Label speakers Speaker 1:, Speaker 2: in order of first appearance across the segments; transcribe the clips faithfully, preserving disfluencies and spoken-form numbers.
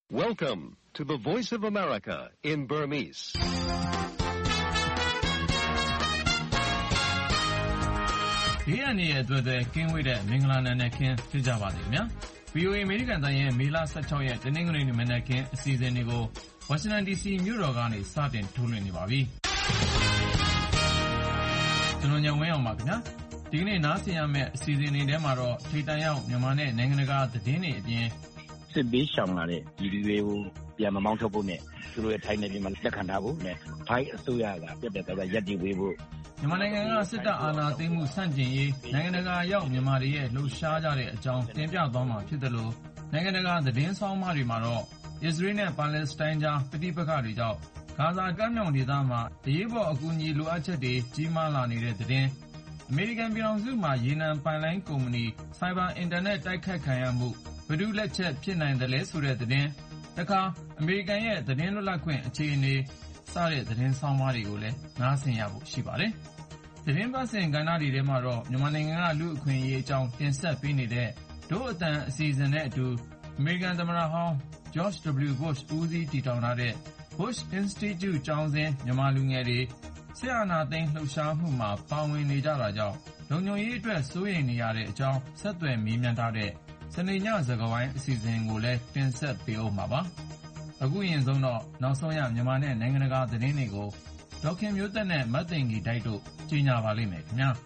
Speaker 1: Welcome to the Voice of America in Burmese.
Speaker 2: ။ဒီအနေနဲ့အတွက်တဲ့ကင်းဝေးတဲ့မင်္ဂလာနံနက်ခင်းဖြစ်ကြပါစေခင်ဗျာ။ ဗီအိုအေ အမေရိကန်တိုင်းရဲ့မေလ၁၆ရက်တနင်္ဂနွေနေ့မနက်ခင်းအစီအစဉ်တွေကိုဝါရှင်တန်ဒီစီမြို့တော်ကနေစတင်ထုတ်လွှင့်နေပါပြီ။ကျွန်တော်ညဝင်းအောင်ပါခင်ဗျာ။ဒီကနေ့နားဆင်ရမယ့်အစီအစဉ်တွေထဲမှာတော့ထိပ်တန်းရောက်မြန်မာနဲ့နိုင်ငံတကာသတင်းတွေအပြင်
Speaker 3: စစ်ဘေးရှောင်လာတဲ့ဒီလူတွေကိုပြန်မမောင်းထုတ်ဖို့နဲ့သူတို့ရဲ့ထိုင်းနယ်ပြည်မှာလက်ခံထားဖို့နဲ့ထိုင်းအစိုးရကပြတ်ပြတ်သားသားရပ်တည်ပေးဖို့
Speaker 2: မြန်မာနိုင်ငံကစစ်တပ်အာဏာသိမ်းမှုဆန့်ကျင်ရေးနိုင်ငံတကာရောက်မြန်မာတွေရဲ့လှုပ်ရှားကြတဲ့အကြောင်းတင်ပြသွားမှာဖြစ်တယ်လို့နိုင်ငံတကာသတင်းဆောင်မတွေမှာတော့အစ္စရေးနဲ့ပါလက်စတိုင်းကြားပဋိပက္ခတွေကြောင့်ဂါဇာကမ်းမြောင်ဒေသမှာအရေးပေါ်အကူအညီလိုအပ်ချက်တွေကြီးမားလာနေတဲ့သတင်းအမေရိကန်ပြည်ထောင်စုမှာရေနံပိုင်လိုင်းကုမ္ပဏီစိုက်ဘာအင်တာနက်တိုက်ခတ်ခံရမှုဘယ်သူလက်ချက်ဖြစ်နိုင်တယ်လဲဆိုတဲ့သတင်းတခါအမေရိကန်ရဲ့သတင်းလွတ်လပ်ခွင့်အခြေအနေစတဲ့သတင်းဆောင်မတွေကိုလည်းနားဆင်ရဖို့ရှိပါတယ်။သတင်းပတ်စဉ်ကဏ္ဍတွေထဲမှာတော့မြန်မာနိုင်ငံကလူ့အခွင့်အရေးအကြောင်းတင်ဆက်ပေးနေတဲ့ဒို့အတန်အစီအစဉ်နဲ့အတူအမေရိကန်သမ္မတဟောင်း George W. Bush ဦးစီးတည်ထောင်ထားတဲ့ Bush Institute ကျောင်းစဉ်မြန်မာလူငယ်တွေစစ်အာဏာသိမ်းလှုပ်ရှားမှုမှာပါဝင်နေကြတာကြောင့်လုံခြုံရေးအတွက်စိုးရိမ်နေရတဲ့အကြောင်းဆက်သွယ်မေးမြန်းထားတဲ့စနေညစကားဝိုင်းအစီအစဉ်ကိုလည်းတင်ဆက်ပေးအောင်ပါပါ။အခုရင်ဆုံးတော့နောက်ဆုံးရမြန်မာနဲ့နိုင်ငံတကာသတင်းတွေကိုဒေါက်ခင်မျိုးသက်နဲ့မတ်သိင်္ဂီတိုက်တို့ကြီးညာပါလိမ့်မယ်ခင်ဗျာ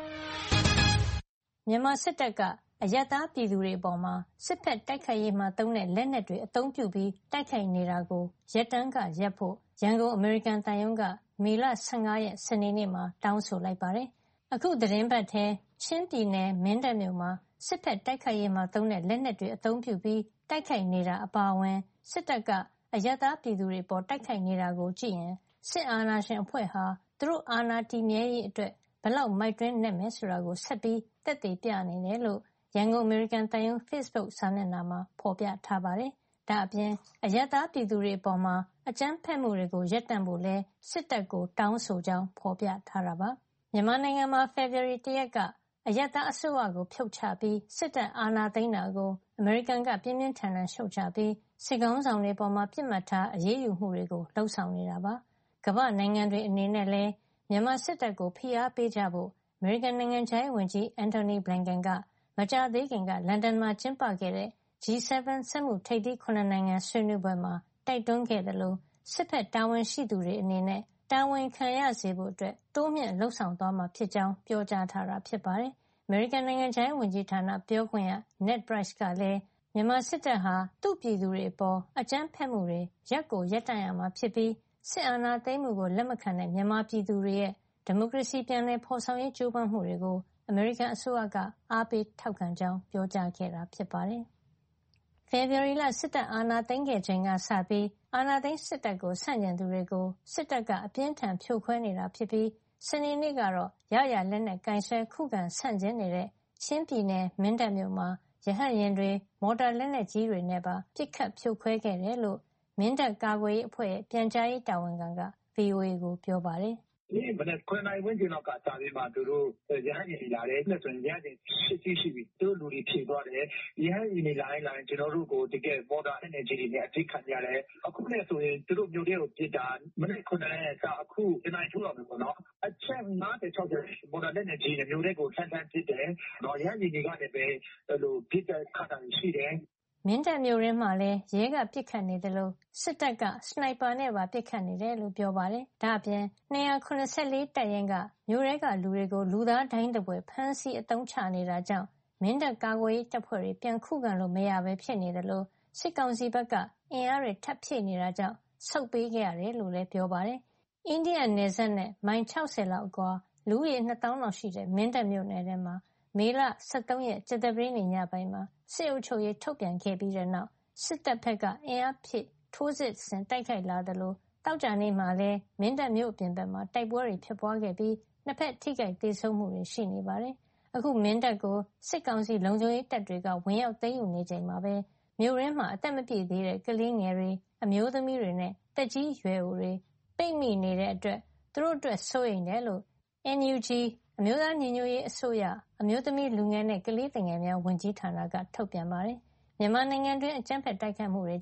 Speaker 4: ။မြန်မာစစ်တပ်ကအရပ်သားပြည်သူတွေအပေါ်မှာစစ်ဖက်တိုက်ခိုက်ရေးမှာသုံးတဲ့လက်နက်တွေအသုံးပြုပြီးတိုက်ခိုက်နေတာကိုရပ်တန်းကရပ်ဖို့ရန်ကုန်အမေရိကန်သံရုံးကမေလ၁၅ရက်စနေနေ့မှာတောင်းဆိုလိုက်ပါတယ်။အခုသတင်းပတ်ထဲချင်းပြည်နယ်မင်းတပ်မြို့မှာစစ်ဖက်တိုက်ခိုက်ရေးမှာသုံးတဲ့လက်နက်တွေအသုံးပြုပြီးတိုက်ခိုက်နေတာအပါအဝင်စစ်တပ်ကအရပ်သားပြည်သူတွေပေါ်တိုက်ခိုက်နေတာကိုကြည့်ရင်စစ်အာဏာရှင်အဖွဲ့ဟာသူတို့အာဏာတည်မြဲရေးအတွက်ဘယ်လောက်မိုက်တွင်းနဲ့မယ်ဆိုတာကိုဆက်ပြီးသက်သေပြနေတယ်လို့ရန်ကုန်အမေရိကန်သံရုံး Facebook စာမျက်နှာမှာဖော်ပြထားပါတယ်။ဒါ့အပြင်အရပ်သားပြည်သူတွေအပေါ်မှာအကြမ်းဖက်မှုတွေကိုရပ်တန့်ဖို့လဲစစ်တပ်ကိုတောင်းဆိုကြောင်းဖော်ပြထားတာပါ။မြန်မာနိုင်ငံမှာဖေဖော်ဝါရီလတရက်ကအရပ်သားအစိုးရကိုဖြုတ်ချပြီးစစ်တပ်အာဏာသိမ်းတာကိုအမေရိကန်ကပြင်းပြင်းထန်ထန်ရှုတ်ချပြီးစစ်ကောင်ဆောင်တွေပေါ်မှာပြစ်မှတ်ထားအရေးယူမှုတွေကိုလှုံ့ဆော်နေတာပါ။ကမ္ဘာနိုင်ငံတွေအနေနဲ့လည်းမြန်မာစစ်တပ်ကိုဖိအားပေးကြဖို့အမေရိကန်နိုင်ငံခြားရေးဝန်ကြီးအန်တိုနီဘလင်ကန်ကမကြာသေးခင်ကလန်ဒန်မှာကျင်းပခဲ့တဲ့ ဂျီ ၇ စက်မှုထိပ်သီး၇နိုင်ငံဆွေးနွေးပွဲမှာတိုက်တွန်းခဲ့တယ်လို့စစ်ဖက်တာဝန်ရှိသူတွေအနေနဲ့တာဝန်ခံရစေဖို့အတွက်တိုးမြင့်လှုံ့ဆော်သွားမှာဖြစ်ကြောင်းပြောကြားထားတာဖြစ်ပါတယ်။အမေရိကန်နိုင်ငံခြားရေးဝန်ကြီးဌာနပြောခွင့်ရ Ned Price ကလည်းမြန်မာစစ်တပ်ဟာသူ့ပြည်သူတွေအပေါ်အကြမ်းဖက်မှုတွေရပ်ကိုရပ်တန့်ရမှာဖြစ်ပြီးစစ်အာဏာသိမ်းမှုကိုလက်မခံတဲ့မြန်မာပြည်သူတွေရဲ့ဒီမိုကရေစီပြန်လည်ဖော်ဆောင်ရေးကြိုးပမ်းမှုတွေကိုအမေရိကန်အစိုးရကအားပေးထောက်ခံကြောင်းပြောကြားခဲ့တာဖြစ်ပါတယ်။ဖေဖော်ဝါရီလစစ်တပ်အာဏာသိမ်းခဲ့ချိန်ကစပြီးအာဏာသိမ်းစစ်တပ်ကိုဆန့်ကျင်သူတွေကိုစစ်တပ်ကအပြင်းထန်ဖြိုခွဲနေတာဖြစ်ပြီးစနေနေ့ကတော့ရရလက်နက်ကင်ဆယ်ခုခံဆန့်ကျင်နေတဲ့ချင်းပြည်နယ်မင်းတပ်မြို့မှာရဟတ်ယာဉ်တွေမော်တာလက်နက်ကြီးတွေနဲ့ပါပစ်ခတ်ဖြိုခွဲခဲ့တယ်လို့မင်းတပ်ကာကွယ်ရေးအဖွဲ့ရဲ့ပြန်ကြားရေးတာဝန်ခံက ဗွီအိုအေ ကိုပြောပါတယ်
Speaker 5: ။ဒီမနက်ခုနှစ်နာရီဝန်းကျင်လောက်ကစာပြီးမှသူတို့ရဟန်းယာဉ်တွေလာတယ်နဲ့ဆိုရင်ရဟန်းယာဉ်ရှစ်စီးရှိပြီသူတို့လူတွေဖြည့်သွားတယ်ရဟန်းယာဉ်တွေလာရင်လာရင်ကျွန်တော်တို့ကိုတကယ်ပေါ်တာနဲ့ကြီးတွေနဲ့အထိခံရတယ်အခုနဲ့ဆိုရင်သူတို့မျိုးတွေကိုပြစ်တာမနက်ခုနှစ်နာရီကအခုဒီနိုင်ထိုးတော့မယ်ပေါ့နော်အချက်၅၀ ၆၀ပေါ်တာနဲ့ကြီးတွေမျိုးတွေကိုဆန်းဆန်းပြစ်တယ်တော့ရဟန်းယာဉ်တွေကနေပဲအဲ့လိုပြစ်တဲ့ခါတာရှိတယ်
Speaker 4: မင်းတပ်မြို့ရင်းမှာလည်းရဲကပစ်ခတ်နေတယ်လို့စစ်တပ်ကစနိုက်ပါနဲ့ပါပစ်ခတ်နေတယ်လို့ပြောပါတယ်။ဒါ့အပြင်၂၇၄တပ်ရင်းကမြို့ရဲကလူတွေကိုလူသားဒိုင်းတပွဲဖမ်းဆီးအသုံးချနေတာကြောင့်မင်းတပ်ကာကွယ်ရေးတပ်ဖွဲ့တွေပြန်ခုခံလို့မရပဲဖြစ်နေတယ်လို့စစ်ကောင်စီဘက်ကအင်အားတွေထပ်ဖြည့်နေတာကြောင့်ဆုတ်ပေးခဲ့ရတယ်လို့လည်းပြောပါတယ်။အိန္ဒိယနယ်စပ်နဲ့မိုင်၆၀လောက်အကွာလူဦးရေနှစ်သောင်းလောက်ရှိတဲ့မင်းတပ်မြို့နယ်ထဲမှာမေလ၁၃ရက်ကြာသပတေးနေ့ညပိုင်းမှာစစ်အုပ်ချုပ်ရေးထုတ်ပြန်ခဲ့ပြီးတဲ့နောက်စစ်တပ်ဘက်ကအင်အားဖြည့်ထိုးစစ်ဆင်တိုက်ခိုက်လာတယ်လို့တောက်ကြနေ့မှာလည်းမင်းတပ်မြို့အပြင်ဘက်မှာတိုက်ပွဲတွေဖြစ်ပွားခဲ့ပြီးနှစ်ဖက်ထိခိုက်ဒေဆုံးမှုတွေရှိနေပါတယ်။အခုမင်းတပ်ကိုစစ်ကောင်စီလုံခြုံရေးတပ်တွေကဝင်ရောက်သိမ်းယူနေချိန်မှာပဲမြို့ရင်းမှာအသက်မပြည့်သေးတဲ့ကလေးငယ်တွေအမျိုးသမီးတွေနဲ့တက်ကြီးရွယ်အိုတွေပိတ်မိနေတဲ့အတွက်သူတို့အတွက်စိုးရိမ်တယ်လို့ အန် ယူ ဂျီ အမျိုးသားညီညွတ်ရေးအစိုးရအမျိုးသမီးလူငယ်နဲ့ကလေးသူငယ်များဝန်ကြီးဌာနကထုတ်ပြန်ပါတယ်။မြန်မာနိုင်ငံတွင်းအကြမ်းဖက်တိုက်ခိုက်မှုတွေကြောင့်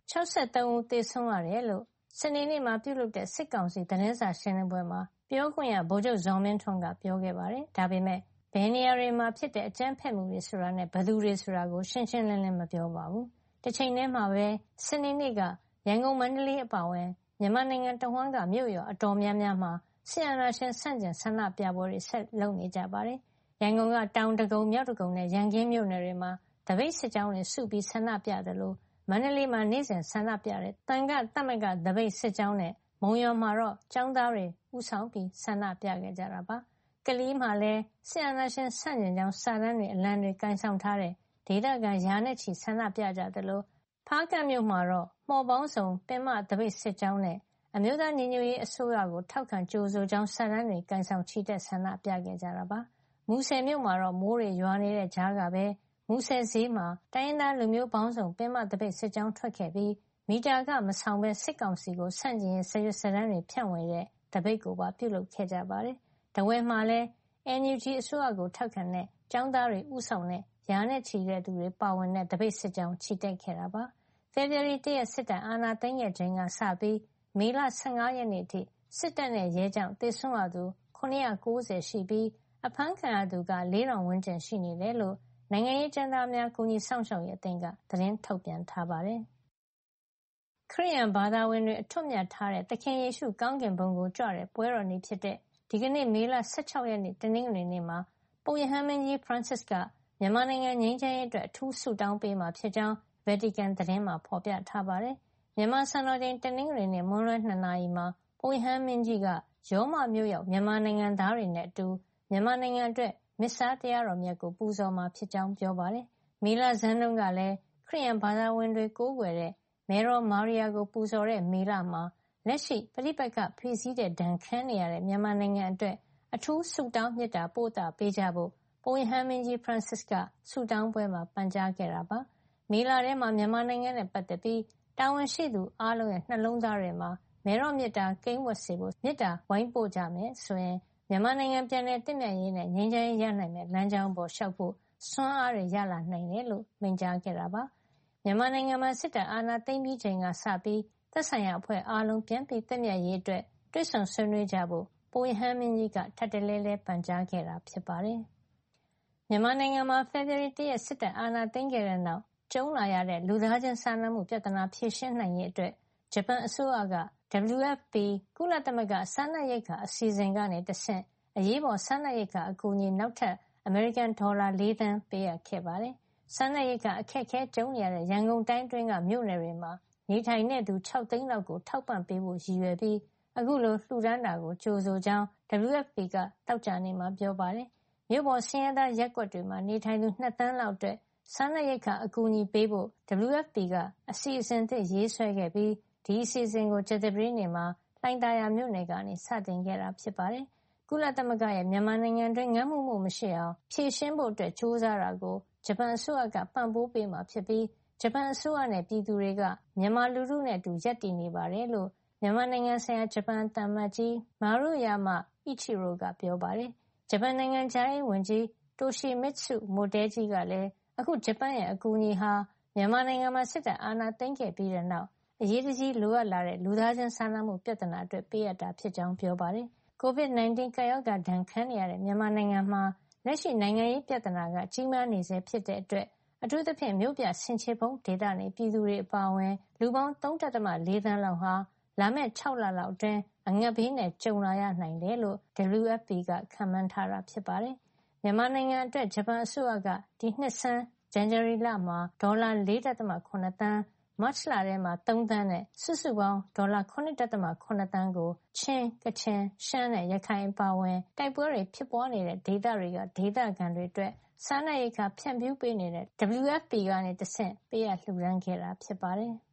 Speaker 4: ၆၃ ဦးသေဆုံးရတယ်လို့စနေနေ့မှာပြုလုပ်တဲ့စစ်ကောင်စီသတင်းစာရှင်းလင်းပွဲမှာပြောခွင့်ရဗိုလ်ချုပ်ဇော်မင်းထွန်းကပြောခဲ့ပါတယ်။ဒါပေမဲ့ဘယ်နေရာတွေမှာဖြစ်တဲ့အကြမ်းဖက်မှုတွေဆိုတာနဲ့ဘယ်သူတွေဆိုတာကိုရှင်းရှင်းလင်းလင်းမပြောပါဘူး။တစ်ချိန်တည်းမှာပဲစနေနေ့ကရန်ကုန်မန္တလေးအပါအဝင်မြန်မာနိုင်ငံတဝန်းကမြို့ရွာအတော်များများမှာဆီယနာရှင်ဆန့်ကျင်ဆန္ဒပြပွဲတွေဆက်လုပ်နေကြပါတယ်။ရန်ကုန်ကတောင်တကုံမြောက်တကုံနဲ့ရန်ကင်းမြို့နယ်တွေမှာတပိတ်စစ်ကြောင်းတွေစုပြီးဆန္ဒပြတယ်လို့မန္တလေးမှာနေ့စဉ်ဆန္ဒပြတဲ့တန်ခတမကတပိတ်စစ်ကြောင်းနဲ့မုံရွာမှာတော့ကျောင်းသားတွေဥဆောင်ပြီးဆန္ဒပြခဲ့ကြတာပါ။ကလေးမှာလည်းဆီယနာရှင်ဆန့်ကျင်ကြောင်းစာတန်းတွေအလံတွေကင်ဆောင်ထားတဲ့ဒေသခံရာနဲ့ချီဆန္ဒပြကြတယ်လို့ဖားကန့်မြို့မှာတော့မှော်ပေါင်းစုံပင်မတပိတ်စစ်ကြောင်းနဲ့အမျိုးသားညီညွတ်ရေးအစိုးရကိုထောက်ခံကြိုဆိုကြောင်းစာတန်းတွေကင်ဆောင်ချီတက်ဆန္ဒပြခဲ့ကြတာပါ။မူဆယ်မြို့မှာတော့မိုးတွေရွာနေတဲ့ကြားကပဲမူဆယ်ဈေးမှာတိုင်းရင်းသားလူမျိုးပေါင်းစုံပင်မတပိတ်စစ်ကြောင်းထွက်ခဲ့ပြီးမီတာကမဆောင်ပဲစစ်ကောင်စီကိုဆန့်ကျင်ရေးဆရွတ်စတန်းတွေဖြန့်ဝေတဲ့တပိတ်ကိုပါပြုလုပ်ခဲ့ကြပါတယ်။တဝက်မှာလည်း အန်ယူဂျီ အစိုးရကိုထောက်ခံတဲ့ကျောင်းသားတွေဥဆောင်တဲ့ရာနဲ့ချီတဲ့သူတွေပါဝင်တဲ့တပိတ်စစ်ကြောင်းချီတက်ခဲ့တာပါ။ဖေဖော်ဝါရီလရက်စစ်တပ်အာဏာသိမ်းခဲ့ချိန်ကစပြီးမေလ၁၅ရက်နေ့ထိစစ်တပ်နဲ့ရဲကြောင့်သေဆုံးရသူ၇၉၀ရှိပြီးအဖမ်းခံရသူက၄ထောင်ဝန်းကျင်ရှိနေတယ်လို့နိုင်ငံရေးကျန်းသားများကူညီဆောင်ရှောက်ရေးအသင်းကသတင်းထုတ်ပြန်ထားပါတယ်။ခရစ်ယာန်ဘာသာဝင်တွေအထွတ်မြတ်ထားတဲ့သခင်ယေရှုကောင်းကင်ဘုံကိုကြွတဲ့ပွဲတော်နေ့ဖြစ်တဲ့ဒီကနေ့မေလ၁၆ရက်နေ့တနင်္ဂနွေနေ့မှာပုပ်ရဟန်းမင်းကြီးဖရန်စစ်ကမြန်မာနိုင်ငံငြိမ်းချမ်းရေးအတွက်အထူးဆုတောင်းပေးမှာဖြစ်ကြောင်းဗက်တီကန်သတင်းမှာဖော်ပြထားပါတယ်။မြန်မာစံတော်ချိန်တနင်္ဂနွေနေ့မွန်းလွဲ၂နာရီမှာပုပ်ရဟန်းမင်းကြီးကရောမမြို့ရောက်မြန်မာနိုင်ငံသားတွေနဲ့အတူမြန်မာနိုင်ငံအတွက်မစ္ဆာတရားတော်မြတ်ကိုပူဇော်မှာဖြစ်ကြောင်းပြောပါတယ်။မေလဆန်းတုန်းကလည်းခရစ်ယာန်ဘာသာဝင်တွေကိုးကွယ်တဲ့မေတော်မာရီယာကိုပူဇော်တဲ့မေလမှာလက်ရှိပဋိပက္ခဖိစီးတဲ့ဒဏ်ခံနေရတဲ့မြန်မာနိုင်ငံအတွက်အထူးဆုတောင်းမေတ္တာပို့သပေးကြဖို့ပုပ်ရဟန်းမင်းကြီးဖရန်စစ်ကဆုတောင်းပွဲမှာပန်ကြားခဲ့တာပါ။မေလထဲမှာမြန်မာနိုင်ငံနဲ့ပတ်သက်ပြီးတာဝန်ရှိသူအားလုံးရဲ့နှလုံးသားတွေမှာမေတော်မေတ္တာကိန်းဝတ်စေဖို့မေတ္တာဝိုင်းပို့ကြမယ်ဆိုရင်မြန်မာနိုင်ငံပြန်လည်တည်မြဲရေးနဲ့ငြိမ်းချမ်းရေးရနိုင်မယ့်လမ်းကြောင်းပေါ်လျှောက်ဖို့စွမ်းအားတွေရလာနိုင်တယ်လို့မိန့်ကြားခဲ့တာပါ။မြန်မာနိုင်ငံမှာစစ်တပ်အာဏာသိမ်းပြီးချိန်ကစပြီးသက်ဆိုင်ရာအဖွဲ့အားလုံးပြန်ပြီးတည်မြဲရေးအတွက်တွစ်ဆုံဆွေးနွေးကြဖို့ပုပ်ရဟန်းမင်းကြီးကထပ်တလဲလဲပန်ကြားခဲ့တာဖြစ်ပါတယ်။မြန်မာနိုင်ငံမှာဖေဖော်ဝါရီလရက်စစ်တပ်အာဏာသိမ်းခဲ့တဲ့နောက်ကျုံလာရတဲ့လူသားချင်းစာနာမှုပြဿနာဖြေရှင်းနိုင်ရေးအတွက်ဂျပန်အစိုးရက ဒဗလျူအက်ဖ်ပီ ကုလသမဂ္ဂစားနပ်ရိက္ခာအစီအစဉ်ကနေတဆင့်အရေးပေါ်စားနပ်ရိက္ခာအကူအညီနောက်ထပ်အမေရိကန်ဒေါ်လာ၄သန်းပေးအပ်ခဲ့ပါတယ်။စားနပ်ရိက္ခာအခက်အခဲကြုံနေရတဲ့ရန်ကုန်တိုင်းတွင်းကမြို့နယ်တွေမှာနေထိုင်တဲ့သူ၆သိန်းလောက်ကိုထောက်ပံ့ပေးဖို့ရည်ရွယ်ပြီးအခုလိုလှူဒါန်းတာကိုကြိုဆိုကြောင်း ဒဗလျူအက်ဖ်ပီ ကသောကြာနေ့မှာပြောပါတယ်။မြို့ပေါ်ဆင်းရဲသားရပ်ကွက်တွေမှာနေထိုင်သူ၂သန်းလောက်အတွက်စားနပ်ရိက္ခာအကူအညီပေးဖို့ ဒဗလျူအက်ဖ်ပီ ကအစီအစဉ်သစ်ရေးဆွဲခဲ့ပြီးဒီအစီအစဉ်ကိုကြာသပတေးနေ့မှာလှိုင်သာယာမြို့နယ်ကနေစတင်ခဲ့တာဖြစ်ပါတယ်။ကုလသမဂ္ဂရဲ့မြန်မာနိုင်ငံတွင်းငတ်မွတ်မှုမရှိအောင်ဖြေရှင်းဖို့အတွက်ကြိုးစားတာကိုဂျပန်အစိုးရကပံ့ပိုးပေးမှာဖြစ်ပြီးဂျပန်အစိုးရနဲ့ပြည်သူတွေကမြန်မာလူထုနဲ့အတူရပ်တည်နေပါတယ်လို့မြန်မာနိုင်ငံဆိုင်ရာဂျပန်သံအမတ်ကြီးမာရုယာမအီချီရိုကပြောပါတယ်။ဂျပန်နိုင်ငံခြားရေးဝန်ကြီးတိုရှီမစ်စုမိုတဲကြီးကလည်းအခုဂျပန်ရဲ့အကူအညီဟာမြန်မာနိုင်ငံမှာစစ်တပ်အာဏာသိမ်းခဲ့ပြီးတဲ့နောက်အရေးတကြီးလိုအပ်လာတဲ့လူသားချင်းစာနာမှုပြဿနာအတွက်ပေးအပ်တာဖြစ်ကြောင်းပြောပါတယ်။ ကိုဗစ်၁၉ ကပ်ရောဂါဒဏ်ခံနေရတဲ့မြန်မာနိုင်ငံမှာလက်ရှိနိုင်ငံရေးပြဿနာကကြီးမားနေဆဲဖြစ်တဲ့အတွက်အထူးသဖြင့်မြို့ပြဆင်ခြေဖုံးဒေသနေပြည်သူတွေအပါအဝင်လူပေါင်း၃.၄သန်းလောက်ဟာလာမယ့်၆လလောက်အတွင်းအငတ်ဘေးနဲ့ကြုံလာရနိုင်တယ်လို့ ဒဗလျူအက်ဖ်ပီ ကခန့်မှန်းထားတာဖြစ်ပါတယ်။မြန်မာနိုင်ငံအတွက်ဂျပန်အစိုးရကဒီနှစ်ဆန်းဇန်နဝါရီလမှာဒေါ်လာ၄.၇သန်းမတ်လထဲမှာ၃သန်းနဲ့စုစုပေါင်းဒေါ်လာ၇.၇သန်းကိုချင်း၊ကချင်၊ရှမ်းနဲ့ရခိုင်အပါအဝင်တိုက်ပွဲတွေဖြစ်ပွားနေတဲ့ဒေသတွေကဒေသခံတွေအတွက်စားနပ်ရိက္ခာဖြန့်ဖြူးပေးနေတဲ့ ဒဗလျူအက်ဖ်ပီ ကနေတဆင့်ပေးအပ်လှူဒါန်းခဲ့တာဖြစ်ပါတယ်။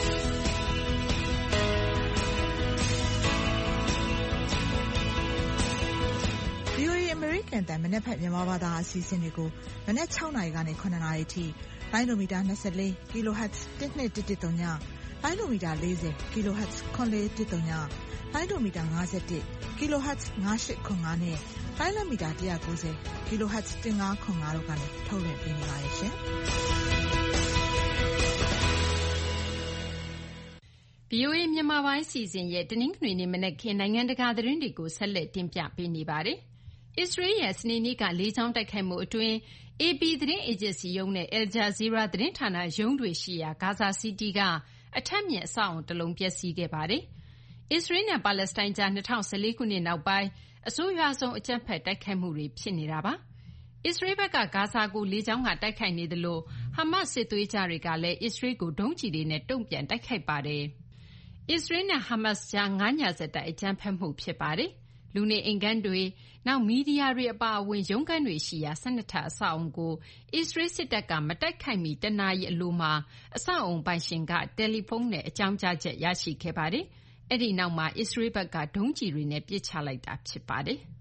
Speaker 6: VOA အမေရိကန်တန်မနက်ဖြန်မြန်မာဘာသာအစီအစဉ်တွေကိုမနက်၆နာရီကနေ၇နာရီထိလိုင်းဒိုမီတာ၂၄ kilohertz ၁၂၁၁၃ညလိုင်းဒိုမီတာ၄၀ kilohertz ၇၄၁၃ညလိုင်းဒိုမီတာ၅၁ kilohertz ၅၈၇၅နဲ့လိုင်းလမီတာ၁၉၀ kilohertz ၁၅၇၅တို့ကနေထုတ်လွှင့်ပေးနေပါတယ်ရှင်။
Speaker 7: ဗွီအိုအေ မြန်မာပိုင်းအစီအစဉ်ရဲ့တနင်္ဂနွေနေ့မနက်ခင်းနိုင်ငံတကာသတင်းတွေကိုဆက်လက်တင်ပြပေးနေပါတယ်။အစ္စရေးရဲ့စနေနေ့ကလေကြောင်းတိုက်ခိုက်မှုအတွင်း အေပီ သတင်းအေဂျင်စီရုံးနဲ့ Al Jazeera သတင်းဌာနရုံးတွေရှိရာဂါဇာစီးတီးကအထပ်မြင့်အဆောက်အအုံတလုံးပျက်စီးခဲ့ပါတယ်။အစ္စရေးနဲ့ပါလက်စတိုင်းကြား၂၀၁၄ခုနှစ်နောက်ပိုင်းအဆိုးရွားဆုံးအကြမ်းဖက်တိုက်ခိုက်မှုတွေဖြစ်နေတာပါ။အစ္စရေးဘက်ကဂါဇာကိုလေကြောင်းကတိုက်ခိုက်နေသလိုဟာမတ်စစ်သွေးကြတွေကလည်းအစ္စရေးကိုဒုံးကျည်တွေနဲ့တုံ့ပြန်တိုက်ခိုက်ပါတယ်။အစ္စရေးနဲ့ဟာမတ်ကြားငါးညဆက်တိုက်အကြမ်းဖက်မှုဖြစ်ပါတယ်။လူနေအိမ်ခန်းတွေနောက်မီဒီယာတွေအပါအဝင်ရုံးခန်းတွေရှိရာ၁၂ထပ်အဆောက်အုံကိုအစ္စရေးစစ်တပ်ကမတိုက်ခိုက်မီတနာရီအလိုမှာအဆောက်အုံပိုင်ရှင်ကတယ်လီဖုန်းနဲ့အကြောင်းကြားချက်ရရှိခဲ့ပါတယ်။အဲ့ဒီနောက်မှာအစ္စရေးဘက်ကဒုံးကျည်တွေနဲ့ပစ်ချလိုက်တာဖြစ်ပါတယ်။